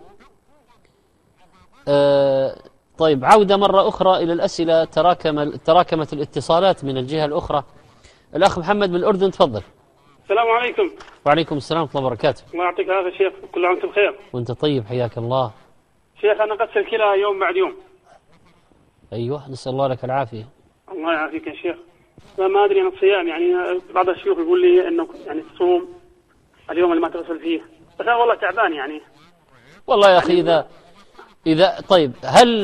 آه طيب عودة مرة أخرى إلى الأسئلة، تراكم تراكمت الاتصالات من الجهة الأخرى. الأخ محمد من الأردن تفضل. السلام عليكم. وعليكم السلام ورحمة الله وبركاته. الله يعطيك العافية شيخ، كل عام وانتم بخير. وانت طيب حياك الله. شيخ أنا قص الكلى يوم بعد يوم. أيوه نسأل الله لك العافية. الله يعافيك يا شيخ. ما أدري عن الصيام، يعني بعض الشيوخ يقول لي إنه يعني تصوم اليوم اللي ما تغسل فيه، بس أنا والله تعبان يعني. والله يا أخي إذا إذا طيب هل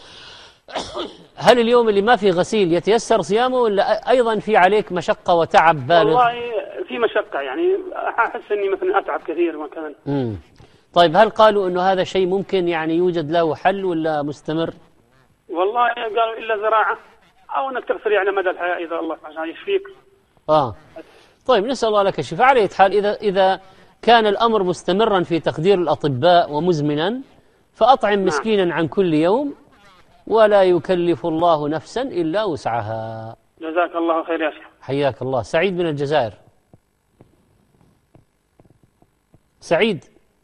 هل اليوم اللي ما في غسيل يتيسر صيامه ولا أيضا في عليك مشقة وتعب بالغ؟ والله في مشقة، يعني أحس إني مثلا أتعب كثير مكان. امم طيب هل قالوا إنه هذا شيء ممكن يعني يوجد له حل ولا مستمر؟ والله قالوا إلا زراعة أو أنك تغسل يعني مدى الحياة إذا الله عشان يشفيك. آه طيب نسأل الله لك الشفاء. على حال إذا إذا كان الأمر مستمرا في تقدير الأطباء ومزمنا فأطعم مسكينا عن كل يوم، ولا يكلف الله نفسا إلا وسعها. جزاك الله خير يا شيخ. حياك الله. سعيد من الجزائر. سعيد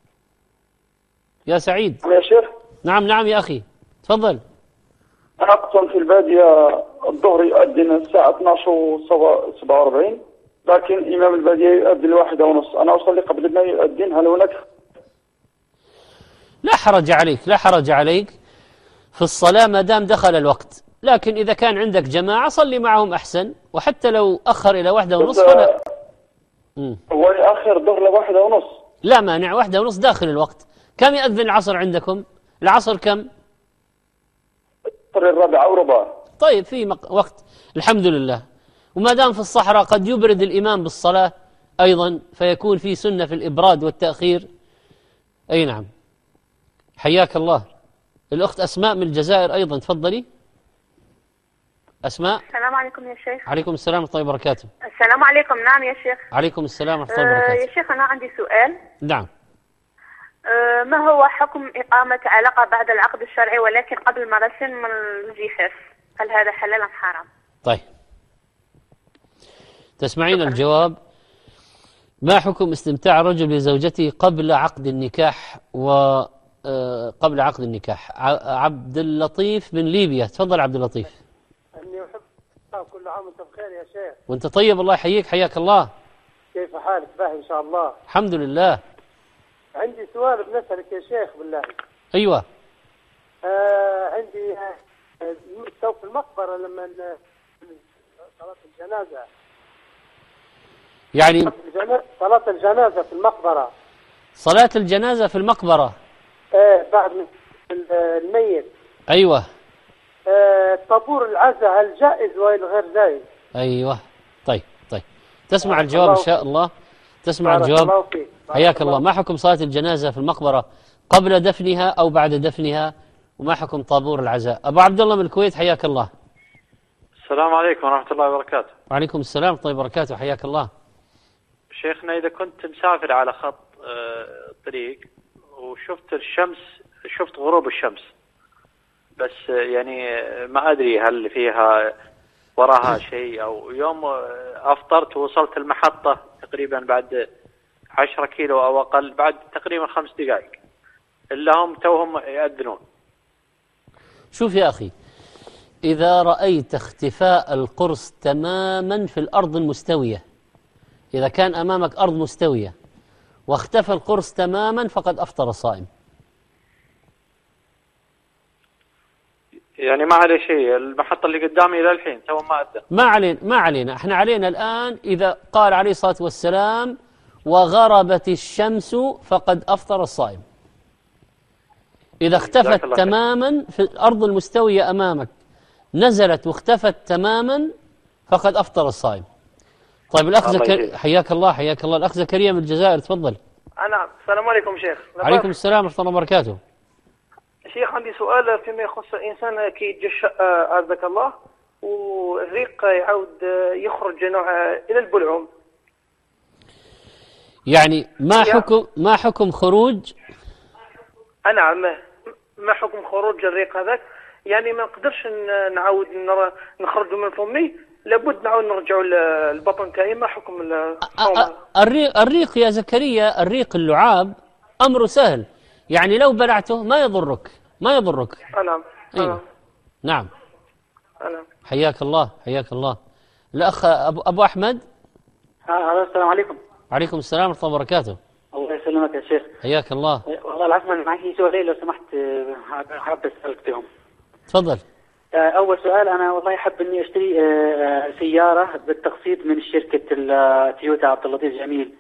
يا سعيد. يا شيخ. نعم نعم يا أخي تفضل. أنا أقسم في البادية الظهر يؤذن الساعة اثني عشر وسبعة وأربعين، لكن إمام البادية يؤذن الواحدة ونص، أنا أصلي قبل ما يؤذن، هل هناك؟ لا حرج عليك لا حرج عليك في الصلاة ما دام دخل الوقت، لكن إذا كان عندك جماعة صلي معهم أحسن، وحتى لو أخر إلى واحدة ونص فلا. هو يأخر الظهر لواحدة ونص؟ لا مانع، واحدة ونص داخل الوقت. كم يأذن العصر عندكم؟ العصر كم؟ الرابعة أو ربع. طيب في مق... وقت الحمد لله. وما دام في الصحراء قد يبرد الإمام بالصلاة أيضا، فيكون في سنة في الإبراد والتأخير. أي نعم. حياك الله. الأخت أسماء من الجزائر أيضا تفضلي. أسماء. السلام عليكم يا شيخ. عليكم السلام ورحمة الله وبركاته. السلام عليكم. نعم يا شيخ. عليكم السلام ورحمة الله وبركاته. أه يا شيخ أنا عندي سؤال. نعم. أه ما هو حكم إقامة علاقة بعد العقد الشرعي ولكن قبل مراسم الزفاف؟ هل هذا حلال أم حرام؟ طيب تسمعين الجواب. ما حكم استمتاع الرجل بزوجته قبل عقد النكاح و قبل عقد النكاح؟ عبد اللطيف من ليبيا، تفضل عبد اللطيف. أني أحب كل عام وأنت بخير يا شيخ. وأنت طيب، الله يحييك، حياك الله. كيف حالك؟ باهي إن شاء الله. الحمد لله. عندي سؤال بنسألك يا شيخ بالله. أيوة. آه عندي تو في المقبرة لما صلاة الجنازة. يعني صلاة الجنازة في المقبرة. صلاة الجنازة في المقبرة. ايه بعد الميت. أيوة. آه طابور العزاء هل جائز ولا غير جائز؟ أيوة. طيب طيب تسمع الجواب إن شاء الله. تسمع الجواب. حياك الله. ما حكم صلاة الجنازة في المقبرة قبل دفنها أو بعد دفنها؟ وما حكم طابور العزاء؟ أبو عبد الله من الكويت، حياك الله. السلام عليكم ورحمة الله وبركاته. وعليكم السلام ورحمة الله وبركاته، حياك الله. شيخنا إذا كنت مسافر على خط طريق وشفت الشمس، شفت غروب الشمس، بس يعني ما أدري هل فيها وراها شيء، أو يوم أفطرت ووصلت المحطة تقريبا بعد عشرة كيلو أو أقل، بعد تقريبا خمس دقائق إلا هم توهم يأذنون. شوف يا أخي، إذا رأيت اختفاء القرص تماما في الأرض المستوية، إذا كان أمامك أرض مستوية واختفى القرص تماما فقد أفطر الصائم. يعني ما عليه شيء، المحطة اللي قدامي إلى الحين تو ما أذن. ما علينا ما علينا احنا علينا الآن إذا قال عليه الصلاة والسلام وغربت الشمس فقد أفطر الصائم. إذا اختفت تماما في الأرض المستوية أمامك، نزلت واختفت تماما فقد أفطر الصائم. طيب الأخ زكريا، حياك الله حياك الله. الأخ زكريا من الجزائر، تفضل. أنا السلام عليكم شيخ. عليكم السلام ورحمة الله وبركاته. شيخ عندي سؤال فيما يخص الإنسان كي يتجشأ أعزك الله والريق يعود يخرج نوع إلى البلعوم، يعني ما حكم ما حكم خروج؟ نعم، ما حكم خروج الريق هذاك؟ يعني ما نقدرش نعاود نخرجه من فمي، لابد نعاود نرجعوا البطن تاعي. ما حكم الريق؟ الريق يا زكريا، الريق اللعاب أمره سهل، يعني لو بلعته ما يضرك ما يضرك. نعم. أيوة. نعم. نعم. حياك الله حياك الله. الأخ أبو, أبو أحمد. ها السلام عليكم. وعليكم السلام ورحمة الله وبركاته. الله يسلمك يا شيخ. حياك الله. والله العظيم أنا معي سؤالين لو سمحت حاب أسألك فيهم. تفضل. أول سؤال، أنا والله حاب إني أشتري سيارة بالتقسيط من شركة تويوتا عبد اللطيف جميل،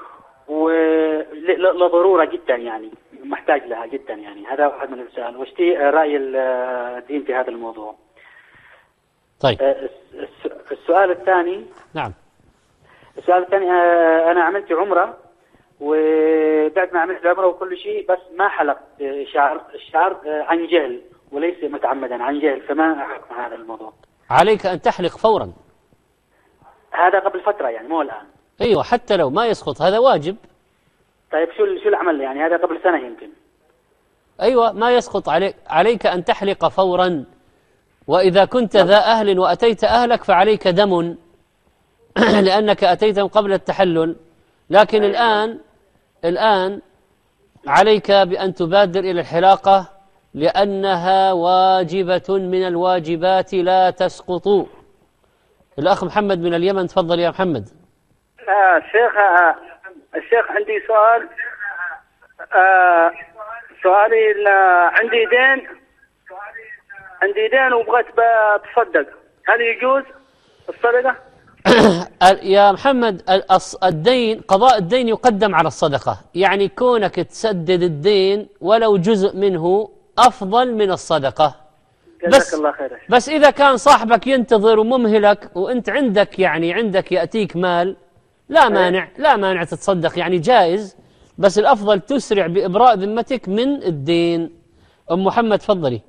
ولضرورة جدا يعني محتاج لها جدا، يعني هذا واحد من السؤال، واشتي رأي الدين في هذا الموضوع. طيب. السؤال الثاني. نعم. السؤال الثاني، أنا عملت عمرة، وبعد ما عملت العمرة وكل شيء بس ما حلق شعر الشعر عن جهل وليس متعمدا، عن جهل، فما حكم هذا الموضوع؟ عليك أن تحلق فورا. هذا قبل فترة يعني مو الآن. أيوة، حتى لو ما يسقط هذا واجب. طيب شو شو العمل يعني؟ هذا قبل سنة يمكن. أيوة ما يسقط عليك، عليك أن تحلق فورا. وإذا كنت ذا أهل وأتيت أهلك فعليك دم لأنك أتيتهم قبل التحلل، لكن الآن الآن عليك بأن تبادر إلى الحلاقة لأنها واجبة من الواجبات لا تسقط. الأخ محمد من اليمن، تفضل يا محمد. آه الشيخ آه الشيخ عندي سؤال. آه سؤالي عندي دين عندي دين وبغيت بتصدق، هل يجوز الصدقة؟ يا محمد، الدين قضاء الدين يقدم على الصدقة، يعني كونك تسدد الدين ولو جزء منه أفضل من الصدقة. بس, الله خير. بس إذا كان صاحبك ينتظر وممهلك وأنت عندك يعني عندك يأتيك مال، لا مانع لا مانع تتصدق، يعني جائز، بس الأفضل تسرع بإبراء ذمتك من الدين. أم محمد تفضلي.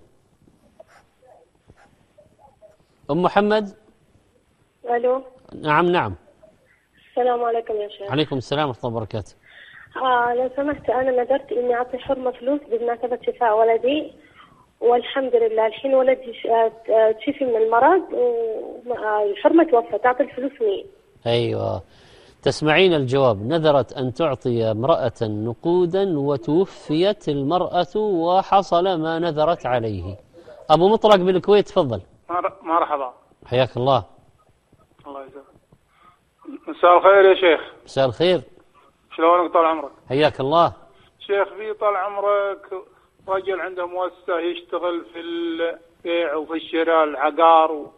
أم محمد. ألو. نعم نعم. السلام عليكم يا شيخ. عليكم السلام ورحمة الله وبركاته. آه لو سمحت، أنا نذرت إني أعطي حرمة فلوس بمناسبة شفاء ولدي، والحمد لله الحين ولدي تشفي من المرض والحرمة توفى، تعطي الفلوس مين؟ أيوة، تسمعين الجواب. نذرت أن تعطي امرأة نقودا وتوفيت المرأة وحصل ما نذرت عليه. أبو مطرق بالكويت، تفضل. مرحبا، حياك الله. الله يجزاك. مساء الخير يا شيخ. مساء الخير، شلونك طال عمرك؟ حياك الله. شيخ، في طال عمرك رجل عنده مؤسسة يشتغل في البيع وفي الشراء العقار و...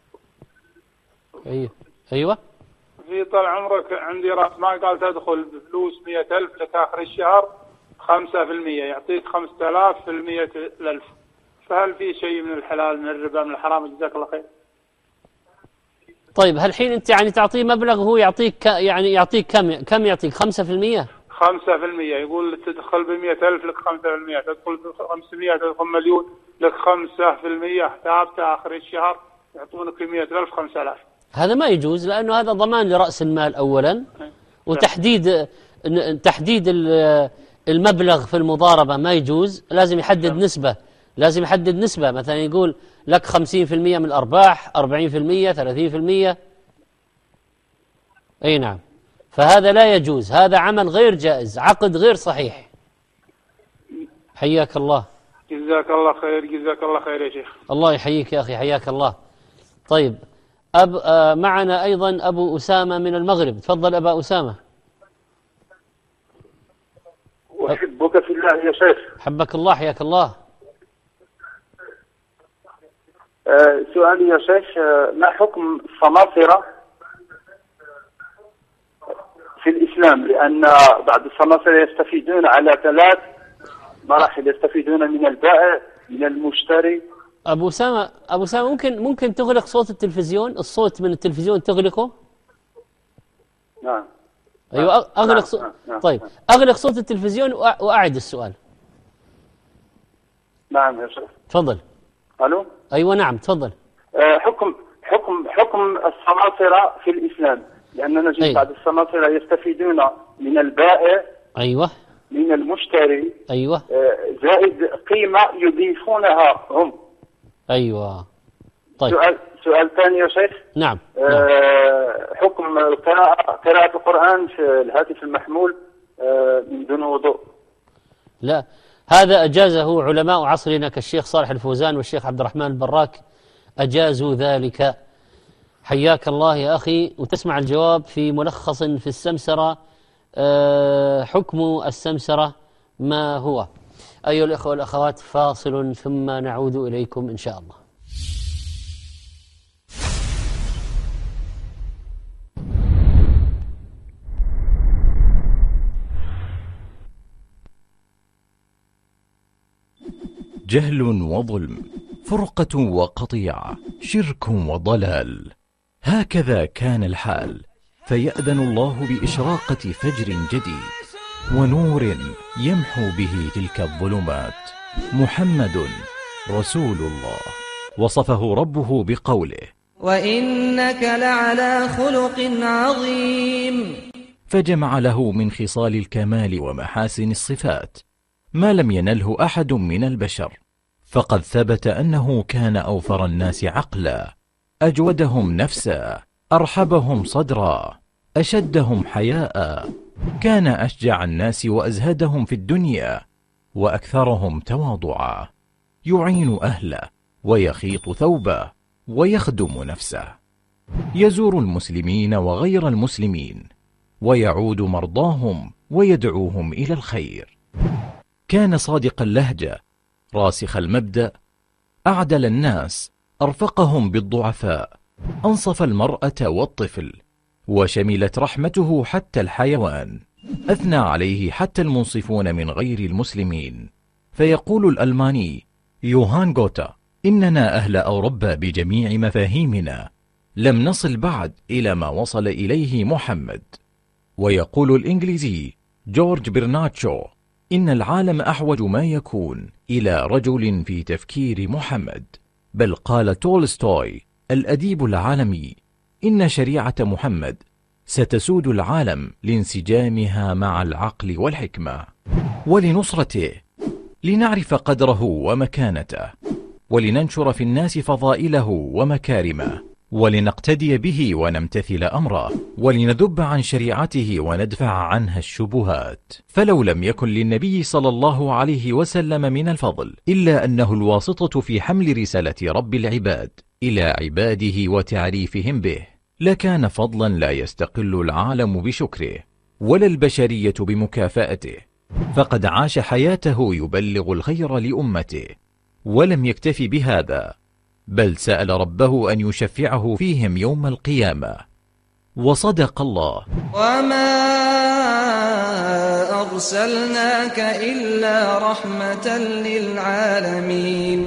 أيوة أيوة في طال عمرك عندي رأس مال، قال تدخل بفلوس مئة ألف لك آخر الشهر خمسة في المية، يعطيك خمسة آلاف في المية الألف. فهل في شيء من الحلال من الربا من الحرام؟ جزاك الله خير. طيب، هل الحين أنت يعني تعطيه مبلغ وهو يعطيك ك... يعني يعطيك كم كم يعطيك؟ خمسة في المية؟ خمسة في المية. يقول تدخل بمئة ألف لك خمسة في المية، تدخل بخمسمية تدخل مليون لك خمسة في المية، حسابته آخر الشهر يعطونك في مئة ألف خمسة آلاف. هذا ما يجوز، لأنه هذا ضمان لرأس المال أولا، وتحديد تحديد المبلغ في المضاربة ما يجوز. لازم يحدد نسبة، لازم يحدد نسبة، مثلا يقول لك خمسين في المية من الأرباح، أربعين في المية، ثلاثين في المية. أي نعم، فهذا لا يجوز، هذا عمل غير جائز، عقد غير صحيح. حياك الله. جزاك الله خير. جزاك الله خير يا شيخ. الله يحييك يا أخي، حياك الله. طيب، أب آه معنا أيضا أبو أسامة من المغرب. تفضل أبا أسامة. أحبك في الله يا شيخ. حبك الله، حياك الله. آه سؤالي يا شيخ، آه ما حكم السماسرة في الإسلام؟ لأن بعض السماسرة يستفيدون على ثلاث مراحل، يستفيدون من البائع، من المشتري. أبو أسامة أبو أسامة ممكن ممكن تغلق صوت التلفزيون، الصوت من التلفزيون تغلقه؟ نعم. أيوة، أغلق نعم. صوت. نعم. نعم. طيب، أغلق صوت التلفزيون وأعد السؤال. نعم يا شيخ. تفضل. ألو. أيوة نعم، تفضل. آه حكم حكم حكم السماسرة في الإسلام، لأننا نجد بعض السماسرة يستفيدون من البائع. أيوة. من المشتري. أيوة. آه زائد قيمة يضيفونها هم. أيوة. طيب. سؤال سؤال ثاني يا شيخ. نعم. آه حكم القراءة قراءة القرآن في الهاتف المحمول آه من دون وضوء. لا، هذا أجازه علماء عصرنا كالشيخ صالح الفوزان والشيخ عبد الرحمن البراك، أجازوا ذلك. حياك الله يا أخي. وتسمع الجواب في ملخص في السمسرة. أه حكم السمسرة ما هو؟ أيها الأخوة والأخوات، فاصل ثم نعود إليكم إن شاء الله. جهل وظلم، فرقة وقطيعة، شرك وضلال، هكذا كان الحال. فيأذن الله بإشراقة فجر جديد ونور يمحو به تلك الظلمات. محمد رسول الله، وصفه ربه بقوله: وإنك لعلى خلق عظيم. فجمع له من خصال الكمال ومحاسن الصفات ما لم ينله أحد من البشر. فقد ثبت أنه كان أوفر الناس عقلا، أجودهم نفسا، أرحبهم صدرا، أشدهم حياء، كان أشجع الناس وأزهدهم في الدنيا، وأكثرهم تواضعا، يعين أهله ويخيط ثوبه ويخدم نفسه، يزور المسلمين وغير المسلمين، ويعود مرضاهم ويدعوهم إلى الخير. كان صادق اللهجة، راسخ المبدأ، أعدل الناس، أرفقهم بالضعفاء، أنصف المرأة والطفل، وشملت رحمته حتى الحيوان. أثنى عليه حتى المنصفون من غير المسلمين. فيقول الألماني يوهان غوتا: إننا أهل أوروبا بجميع مفاهيمنا لم نصل بعد إلى ما وصل إليه محمد. ويقول الإنجليزي جورج برنارد شو: إن العالم أحوج ما يكون إلى رجل في تفكير محمد. بل قال تولستوي الأديب العالمي: إن شريعة محمد ستسود العالم لانسجامها مع العقل والحكمة. ولنصرته لنعرف قدره ومكانته، ولننشر في الناس فضائله ومكارمه، ولنقتدي به ونمتثل أمره، ولنذب عن شريعته وندفع عنها الشبهات. فلو لم يكن للنبي صلى الله عليه وسلم من الفضل إلا أنه الواسطة في حمل رسالة رب العباد إلى عباده وتعريفهم به، لكان فضلا لا يستقل العالم بشكره ولا البشرية بمكافأته، فقد عاش حياته يبلغ الخير لأمته، ولم يكتف بهذا، بل سأل ربه أن يشفعه فيهم يوم القيامة. وصدق الله: وما أرسلناك إلا رحمة للعالمين.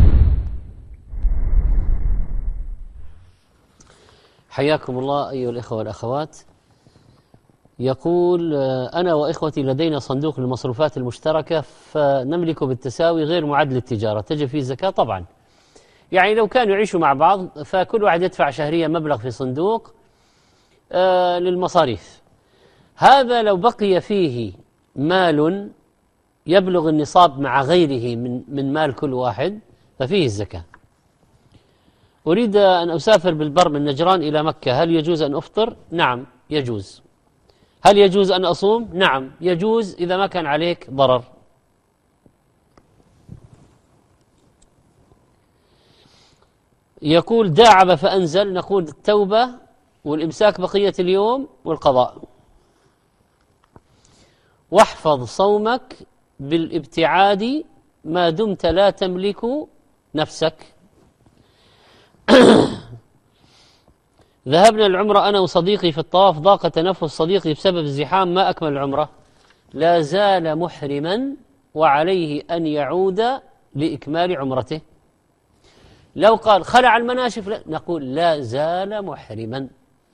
حياكم الله أيها الإخوة والأخوات. يقول: أنا وإخوتي لدينا صندوق للمصروفات المشتركة، فنملك بالتساوي غير معد للتجارة، تجب فيه الزكاة؟ طبعا. يعني لو كانوا يعيشوا مع بعض فكل واحد يدفع شهريا مبلغ في صندوق آه للمصاريف. هذا لو بقي فيه مال يبلغ النصاب مع غيره من من مال كل واحد ففيه الزكاة. أريد أن أسافر بالبر من نجران إلى مكة، هل يجوز أن أفطر؟ نعم يجوز. هل يجوز أن أصوم؟ نعم يجوز إذا ما كان عليك ضرر. يقول: داعب فأنزل، نقول التوبة والإمساك بقية اليوم والقضاء. واحفظ صومك بالابتعاد ما دمت لا تملك نفسك. ذهبنا العمرة أنا وصديقي، في الطواف ضاق تنفس صديقي بسبب الزحام، ما أكمل العمرة، لا زال محرما وعليه أن يعود لإكمال عمرته. لو قال خلع المناشف لا، نقول لا زال محرما.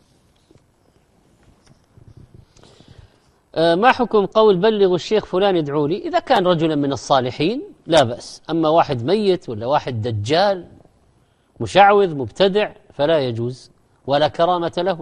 آه ما حكم قول بلغوا الشيخ فلان يدعو لي؟ إذا كان رجلا من الصالحين لا بأس، أما واحد ميت ولا واحد دجال مشعوذ مبتدع فلا يجوز ولا كرامة لهم.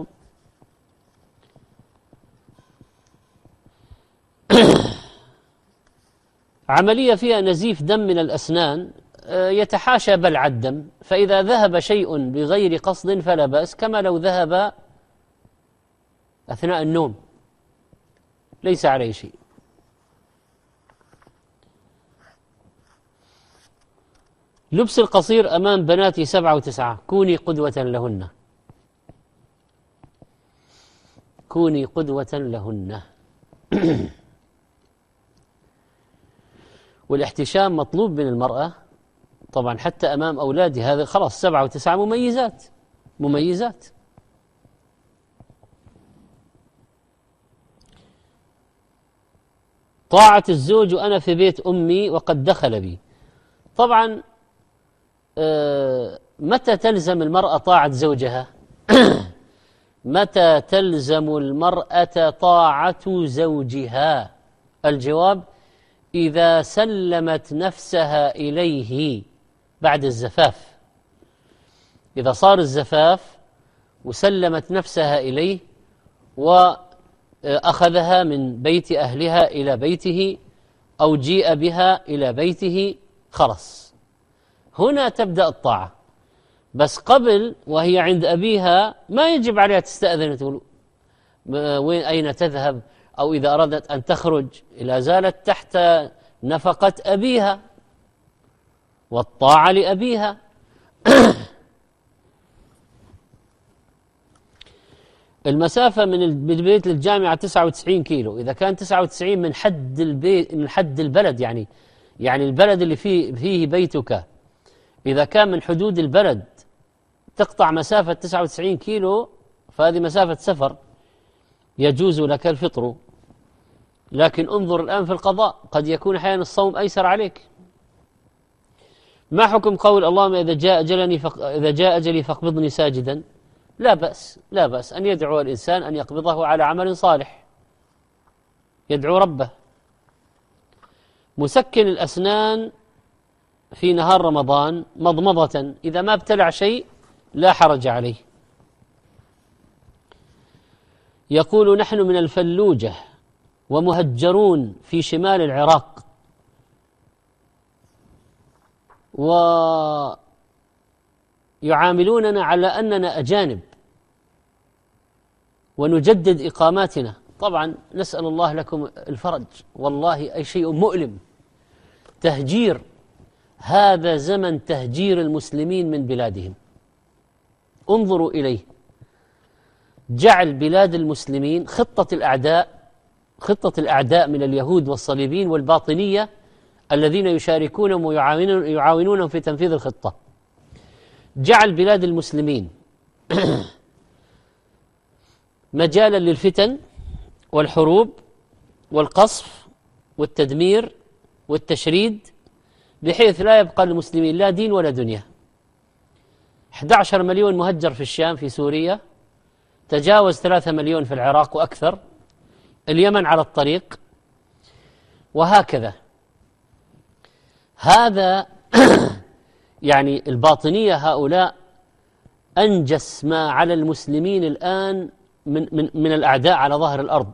عملية فيها نزيف دم من الأسنان يتحاشى بلع الدم، فإذا ذهب شيء بغير قصد فلا بأس، كما لو ذهب أثناء النوم ليس عليه شيء. لبس القصير أمام بناتي سبعة وتسعة، كوني قدوة لهن، كوني قدوة لهن. والاحتشام مطلوب من المرأة طبعا حتى أمام أولادي، هذا خلاص سبعة وتسعة مميزات مميزات. طاعة الزوج وأنا في بيت أمي وقد دخل بي. طبعا متى تلزم المرأة طاعة زوجها؟ متى تلزم المرأة طاعة زوجها؟ الجواب: إذا سلمت نفسها إليه بعد الزفاف. إذا صار الزفاف وسلمت نفسها إليه وأخذها من بيت أهلها إلى بيته أو جيء بها إلى بيته، خلص هنا تبدأ الطاعة. بس قبل وهي عند أبيها ما يجب عليها تستأذن تقول وين أين تذهب، أو إذا أرادت أن تخرج إلا زالت تحت نفقة أبيها والطاعة لأبيها. المسافة من البيت للجامعة تسعة وتسعين كيلو، إذا كان تسعة وتسعين من حد البيت من حد البلد، يعني يعني البلد اللي فيه فيه بيتك، إذا كان من حدود البلد تقطع مسافة تسعة وتسعين كيلو فهذه مسافة سفر، يجوز لك الفطر. لكن انظر الآن في القضاء، قد يكون أحيانا الصوم أيسر عليك. ما حكم قول اللهم إذا جاء أجلني فق... إذا جاء أجلي فاقبضني ساجدا؟ لا بأس لا بأس أن يدعو الإنسان أن يقبضه على عمل صالح، يدعو ربه. مسكن الأسنان في نهار رمضان مضمضة، إذا ما ابتلع شيء لا حرج عليه. يقول: نحن من الفلوجة ومهجرون في شمال العراق، ويعاملوننا على أننا أجانب ونجدد إقاماتنا. طبعا نسأل الله لكم الفرج، والله أي شيء مؤلم تهجير، هذا زمن تهجير المسلمين من بلادهم. انظروا إليه، جعل بلاد المسلمين خطة الأعداء، خطة الأعداء من اليهود والصليبيين والباطنية الذين يشاركونهم ويعاونونهم في تنفيذ الخطة. جعل بلاد المسلمين مجالا للفتن والحروب والقصف والتدمير والتشريد، بحيث لا يبقى للمسلمين لا دين ولا دنيا. أحد عشر مليون مهجر في الشام في سوريا، تجاوز ثلاثة مليون في العراق وأكثر، اليمن على الطريق، وهكذا. هذا يعني الباطنية هؤلاء أنجس ما على المسلمين الآن من, من, من الأعداء على ظهر الأرض،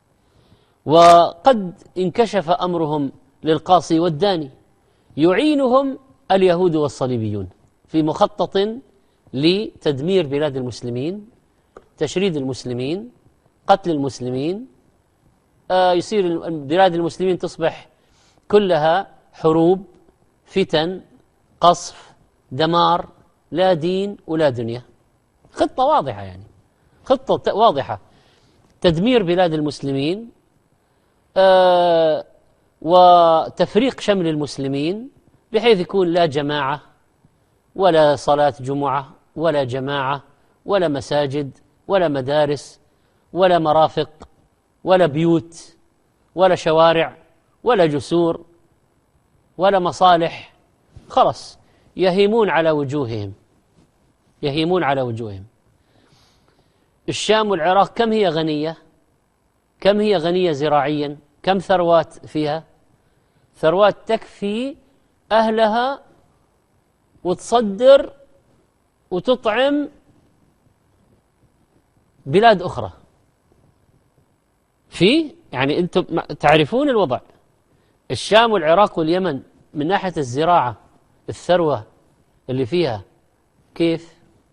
وقد انكشف أمرهم للقاصي والداني. يعينهم اليهود والصليبيون في مخطط لتدمير بلاد المسلمين، تشريد المسلمين، قتل المسلمين. آه يصير بلاد المسلمين تصبح كلها حروب، فتن، قصف، دمار، لا دين ولا دنيا. خطة واضحة، يعني خطة واضحة، تدمير بلاد المسلمين، آه وتفريق شمل المسلمين، بحيث يكون لا جماعة ولا صلاة جمعة ولا جماعة ولا مساجد ولا مدارس ولا مرافق ولا بيوت ولا شوارع ولا جسور ولا مصالح. خلص يهيمون على وجوههم، يهيمون على وجوههم. الشام والعراق كم هي غنية، كم هي غنية زراعيا، كم ثروات فيها، ثروات تكفي أهلها وتصدر وتطعم بلاد أخرى. في يعني أنتم تعرفون الوضع، الشام والعراق واليمن من ناحية الزراعة، الثروة اللي فيها كيف.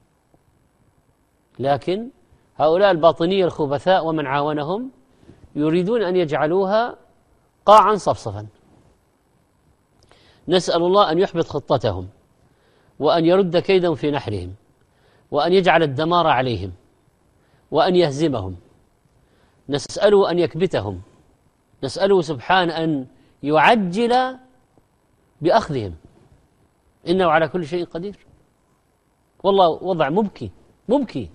لكن هؤلاء الباطنية الخبثاء ومن عاونهم يريدون أن يجعلوها قاعا صفصفا. نسأل الله أن يحبط خطتهم، وأن يرد كيدهم في نحرهم، وأن يجعل الدمار عليهم، وأن يهزمهم. نسأله أن يكبتهم، نسأله سبحانه أن يعجل بأخذهم، إنه على كل شيء قدير. والله وضع مبكي مبكي.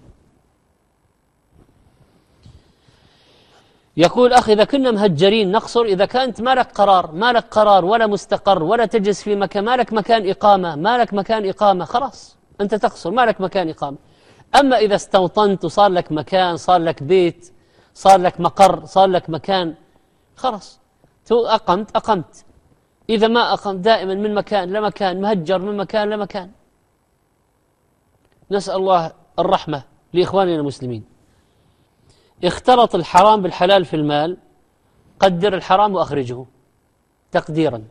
يقول أخي إذا كنا مهجرين نقصر، إذا كانت ما لك قرار، ما لك قرار ولا مستقر ولا تجلس في مكان، ما لك مكان إقامة، ما لك مكان إقامة، خلاص أنت تقصر، ما لك مكان إقامة. أما إذا استوطنت وصار لك مكان، صار لك بيت، صار لك مقر، صار لك مكان، خلاص أقمت أقمت. إذا ما أقمت دائما من مكان لمكان، مهجر من مكان لمكان. نسأل الله الرحمة لإخواننا المسلمين. اختلط الحرام بالحلال في المال، قدر الحرام وأخرجه تقديرا.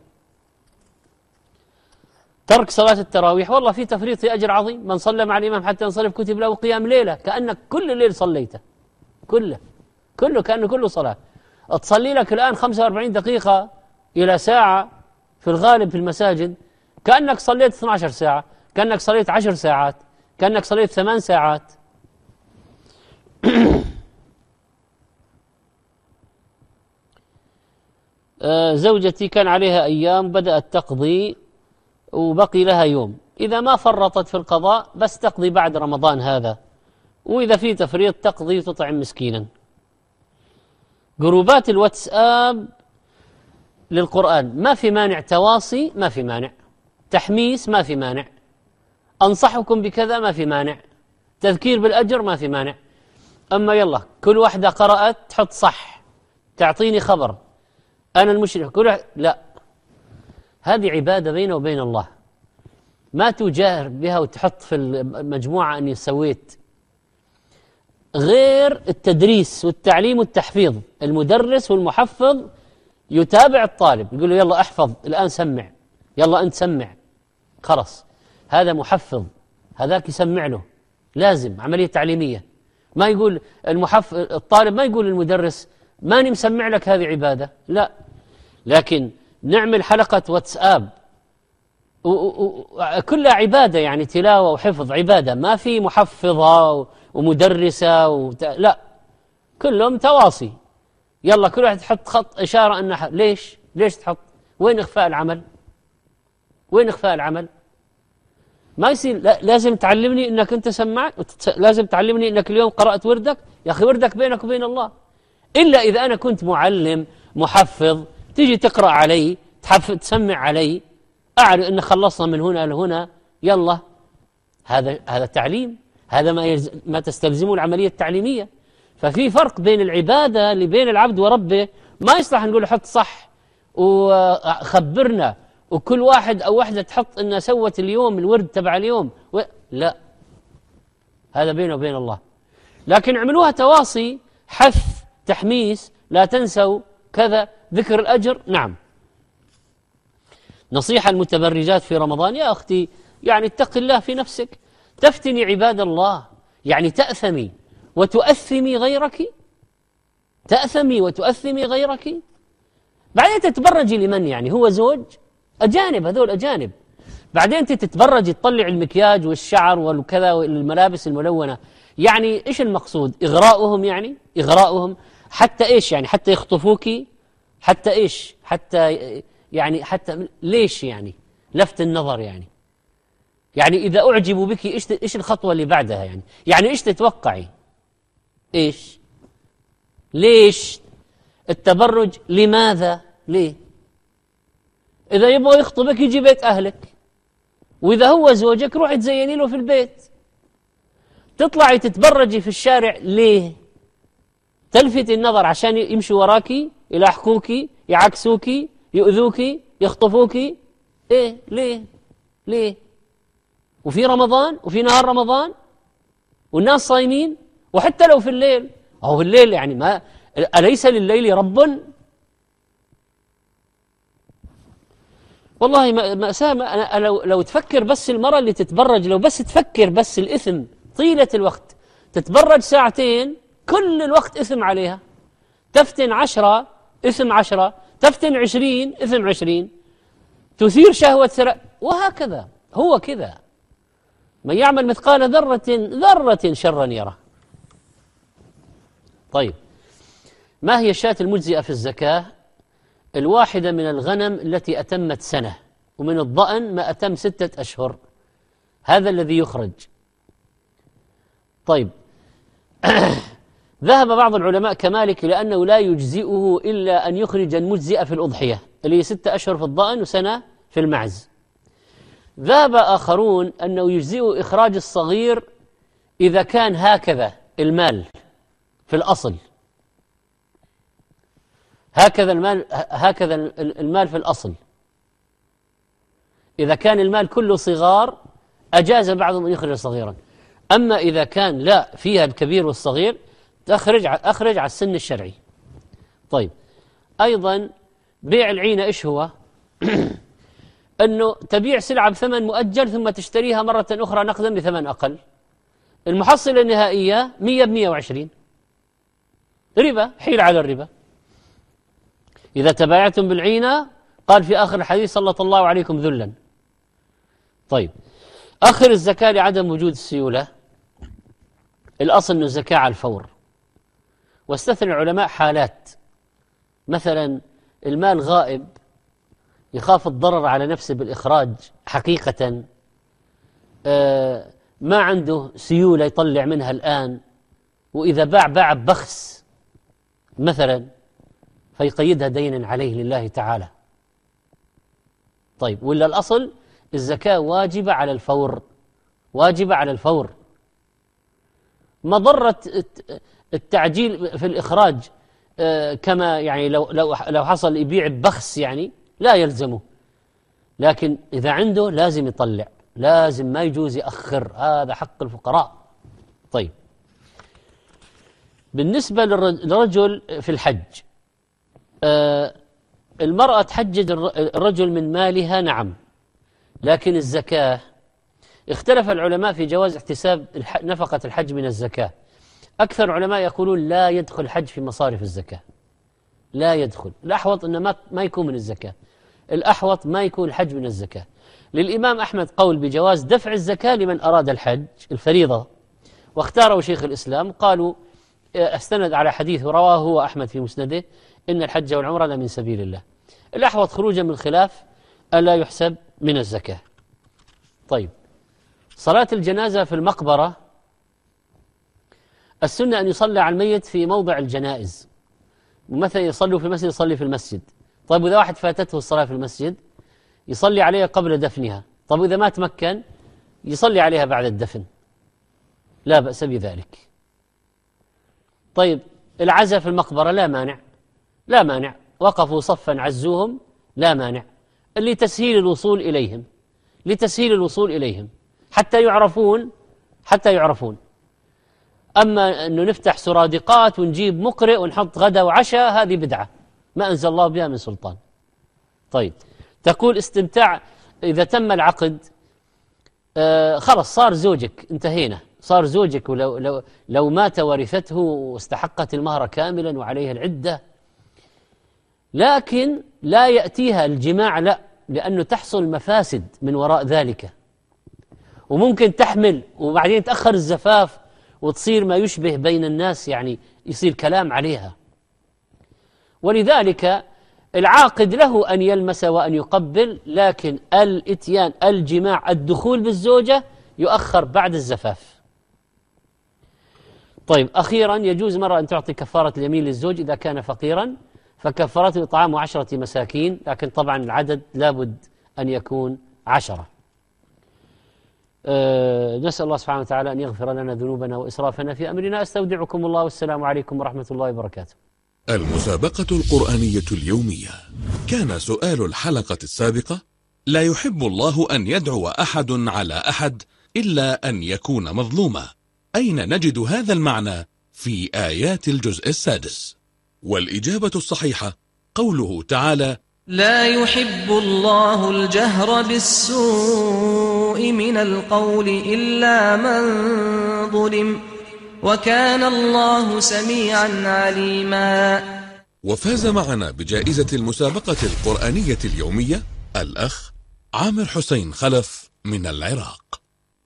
ترك صلاة التراويح، والله في تفريط في أجر عظيم، من صلى مع الإمام حتى ينصرف كتب له قيام ليلة، كأنك كل ليل صليته، كله كله كأنه كله صلاة. تصلي لك الآن خمسة وأربعين دقيقة إلى ساعة في الغالب في المساجد، كأنك صليت اثنتي عشرة ساعة، كأنك صليت عشر ساعات، كأنك صليت ثمان ساعات. زوجتي كان عليها أيام بدأت تقضي وبقي لها يوم، إذا ما فرطت في القضاء بس تقضي بعد رمضان هذا، وإذا في تفريط تقضي وتطعم مسكينا. جروبات الواتساب للقرآن ما في مانع، تواصي ما في مانع، تحميس ما في مانع، أنصحكم بكذا ما في مانع، تذكير بالأجر ما في مانع. أما يلا كل واحدة قرأت تحط صح، تعطيني خبر أنا المشرك، كل لا، هذه عبادة بينه وبين الله، ما تجاهر بها وتحط في المجموعة أني سويت. غير التدريس والتعليم والتحفيظ، المدرس والمحفظ يتابع الطالب، يقول له يلا احفظ الآن، سمع، يلا أنت سمع، خلص هذا محفظ، هذاك يسمع له، لازم عملية تعليمية. ما يقول المحفظ الطالب ما يقول للمدرس ماني مسمع لك هذه عبادة، لا، لكن نعمل حلقة واتساب كلها عبادة، يعني تلاوة وحفظ عبادة، ما في محفظة ومدرسة وت... لا، كلهم تواصي. يلا كل واحد تحط خط إشارة أنها ليش ليش تحط؟ وين إخفاء العمل؟ وين إخفاء العمل؟ ما يصير لازم تعلمني أنك أنت سمعت، لازم تعلمني أنك اليوم قرأت وردك. يا أخي وردك بينك وبين الله، إلا إذا أنا كنت معلم محفظ تيجي تقرأ علي تحفظ تسمع علي، أعرف أن خلصنا من هنا لهنا، يلا هذا هذا تعليم، هذا ما يلز... ما تستلزمه العملية التعليمية. ففي فرق بين العبادة اللي بين العبد وربه، ما يصلح نقول حط صح وخبرنا وكل واحد أو واحدة تحط إنها سوت اليوم الورد تبع اليوم و... لا، هذا بينه وبين الله. لكن عملوها تواصي، حث، تحميس، لا تنسوا كذا، ذكر الأجر. نعم. نصيحة المتبرجات في رمضان، يا أختي يعني اتق الله في نفسك، تفتني عباد الله، يعني تأثمي وتؤثمي غيرك، تأثمي وتؤثمي غيرك. بعدين تتبرجي لمن؟ يعني هو زوج أجانب، هذول أجانب. بعدين تتبرجي تطلع المكياج والشعر والكذا والملابس الملونة، يعني إيش المقصود؟ إغراؤهم، يعني إغراؤهم حتى إيش؟ يعني حتى يخطفوك، حتى إيش؟ حتى يعني حتى ليش؟ يعني لفت النظر، يعني يعني إذا أعجبوا بك إيش إيش الخطوة اللي بعدها؟ يعني يعني إيش تتوقعي؟ إيش؟ ليش التبرج؟ لماذا؟ ليه؟ إذا يبغى يخطبك يجي بيت أهلك، وإذا هو زوجك روحي تزيني له في البيت. تطلعي تتبرجي في الشارع ليه؟ تلفتي النظر عشان يمشوا وراكي، يلاحقوكي، يعكسوكي، يؤذوكي، يخطفوكي. إيه؟ ليه؟ ليه؟ وفي رمضان وفي نهار رمضان والناس صايمين، وحتى لو في الليل، أو في الليل يعني ما أليس لليل رب؟ والله مأساة. ما لو لو تفكر بس المرأة اللي تتبرج، لو بس تفكر بس الإثم طيلة الوقت، تتبرج ساعتين كل الوقت إثم عليها، تفتن عشرة إثم عشرة، تفتن عشرين إثم عشرين، تثير شهوة سرع، وهكذا. هو كذا، من يعمل مثقال ذرة ذرة شرا يره. طيب، ما هي الشاة المجزئة في الزكاة؟ الواحدة من الغنم التي أتمت سنة، ومن الضأن ما أتم ستة أشهر، هذا الذي يخرج. طيب ذهب بعض العلماء كمالك إلى أنه لا يجزئه إلا أن يخرج المجزئة في الأضحية اللي هي ستة أشهر في الضأن وسنة في المعز. ذهب آخرون أنه يجزئه إخراج الصغير إذا كان هكذا المال في الأصل، هكذا المال هكذا المال في الأصل. إذا كان المال كله صغار أجاز بعضهم أن يخرج صغيرا. أما إذا كان لا فيها الكبير والصغير تخرج أخرج على السن الشرعي. طيب أيضا بيع العينة إيش هو؟ أنه تبيع سلعة بثمن مؤجل ثم تشتريها مرة أخرى نقدا بثمن أقل. المحصلة النهائية مية بمية وعشرين، ربا، حيل على الربا. إذا تبايعتم بالعينة قال في آخر الحديث سلط الله عليكم ذلا. طيب آخر الزكاة لعدم وجود السيولة، الأصل أنه الزكاة على الفور، واستثنى العلماء حالات، مثلا المال غائب يخاف الضرر على نفسه بالإخراج حقيقة، آه ما عنده سيولة يطلع منها الآن، وإذا باع باع بخس مثلا فيقيدها دينا عليه لله تعالى. طيب ولا الأصل الزكاة واجبة على الفور، واجبة على الفور. مضرة التعجيل في الإخراج آه كما يعني لو لو لو حصل يبيع بخس يعني لا يلزمه، لكن إذا عنده لازم يطلع، لازم، ما يجوز يأخر، هذا حق الفقراء. طيب بالنسبة للرجل في الحج، آه المرأة تحجج الرجل من مالها، نعم، لكن الزكاة اختلف العلماء في جواز احتساب نفقة الحج من الزكاة. أكثر العلماء يقولون لا يدخل الحج في مصارف الزكاة، لا يدخل. الأحوط أنه ما, ما يكون من الزكاة، الأحوط ما يكون الحج من الزكاة. للإمام أحمد قول بجواز دفع الزكاة لمن أراد الحج الفريضة، واختاره شيخ الإسلام، قالوا استند على حديث رواه هو أحمد في مسنده إن الحج والعمرة من سبيل الله. الأحوط خروجا من الخلاف ألا يحسب من الزكاة. طيب، صلاة الجنازة في المقبرة، السنة أن يصلى على الميت في موضع الجنائز، مثلا يصلوا في المسجد يصلي في المسجد. طيب، وإذا واحد فاتته الصلاة في المسجد يصلي عليها قبل دفنها. طيب، إذا ما تمكن يصلي عليها بعد الدفن، لا بأس بذلك. طيب، العزاء في المقبرة لا مانع، لا مانع، وقفوا صفا عزوهم لا مانع، لتسهيل الوصول إليهم، لتسهيل الوصول إليهم حتى يعرفون، حتى يعرفون. أما أنه نفتح سرادقات ونجيب مقرئ ونحط غدا وعشاء، هذه بدعة ما أنزل الله بها من سلطان. طيب، تقول استمتاع إذا تم العقد، آه خلص صار زوجك، انتهينا، صار زوجك، ولو لو لو مات ورثته واستحقت المهر كاملا وعليها العدة، لكن لا يأتيها الجماع، لا، لأنه تحصل مفاسد من وراء ذلك، وممكن تحمل وبعدين تأخر الزفاف وتصير ما يشبه بين الناس، يعني يصير كلام عليها. ولذلك العاقد له أن يلمس وأن يقبل، لكن الاتيان الجماع الدخول بالزوجة يؤخر بعد الزفاف. طيب، أخيرا يجوز مرة أن تعطي كفارة اليمين للزوج إذا كان فقيرا، فكفارته إطعام عشرة مساكين، لكن طبعا العدد لابد أن يكون عشرة. أه نسأل الله سبحانه وتعالى أن يغفر لنا ذنوبنا وإسرافنا في أمرنا. أستودعكم الله، والسلام عليكم ورحمة الله وبركاته. المسابقة القرآنية اليومية. كان سؤال الحلقة السابقة: لا يحب الله أن يدعو أحد على أحد إلا أن يكون مظلوما. أين نجد هذا المعنى في آيات الجزء السادس؟ والإجابة الصحيحة قوله تعالى: لا يحب الله الجهر بالسوء من القول إلا من ظلم، وكان الله سميعا عليما. وفاز معنا بجائزة المسابقة القرآنية اليومية الأخ عامر حسين خلف من العراق.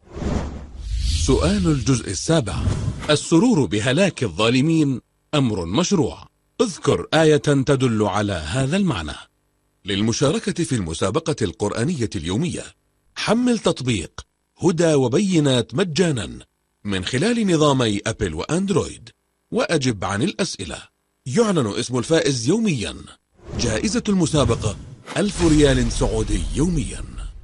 سؤال الجزء السابع: السرور بهلاك الظالمين أمر مشروع. اذكر آية تدل على هذا المعنى. للمشاركة في المسابقة القرآنية اليومية حمل تطبيق هدى وبينات مجانا من خلال نظامي أبل وأندرويد، وأجب عن الأسئلة. يعلن اسم الفائز يوميا. جائزة المسابقة ألف ريال سعودي يوميا.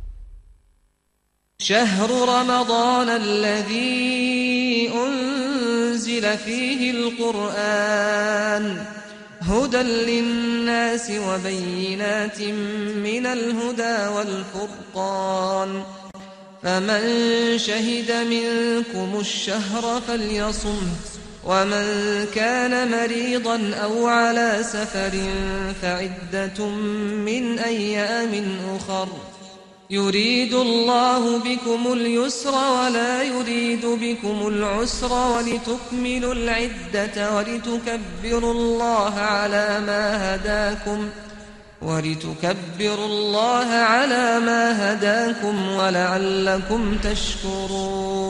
شهر رمضان الذي أنزل فيه القرآن هدى للناس وبينات من الهدى والفرقان، فمن شهد منكم الشهر فليصم، ومن كان مريضا أو على سفر فعدة من أيام أخر، يريد الله بكم اليسر ولا يريد بكم العسر، ولتكملوا العدة ولتكبروا الله على ما هداكم ولتكبروا الله على ما هداكم ولعلكم تشكرون.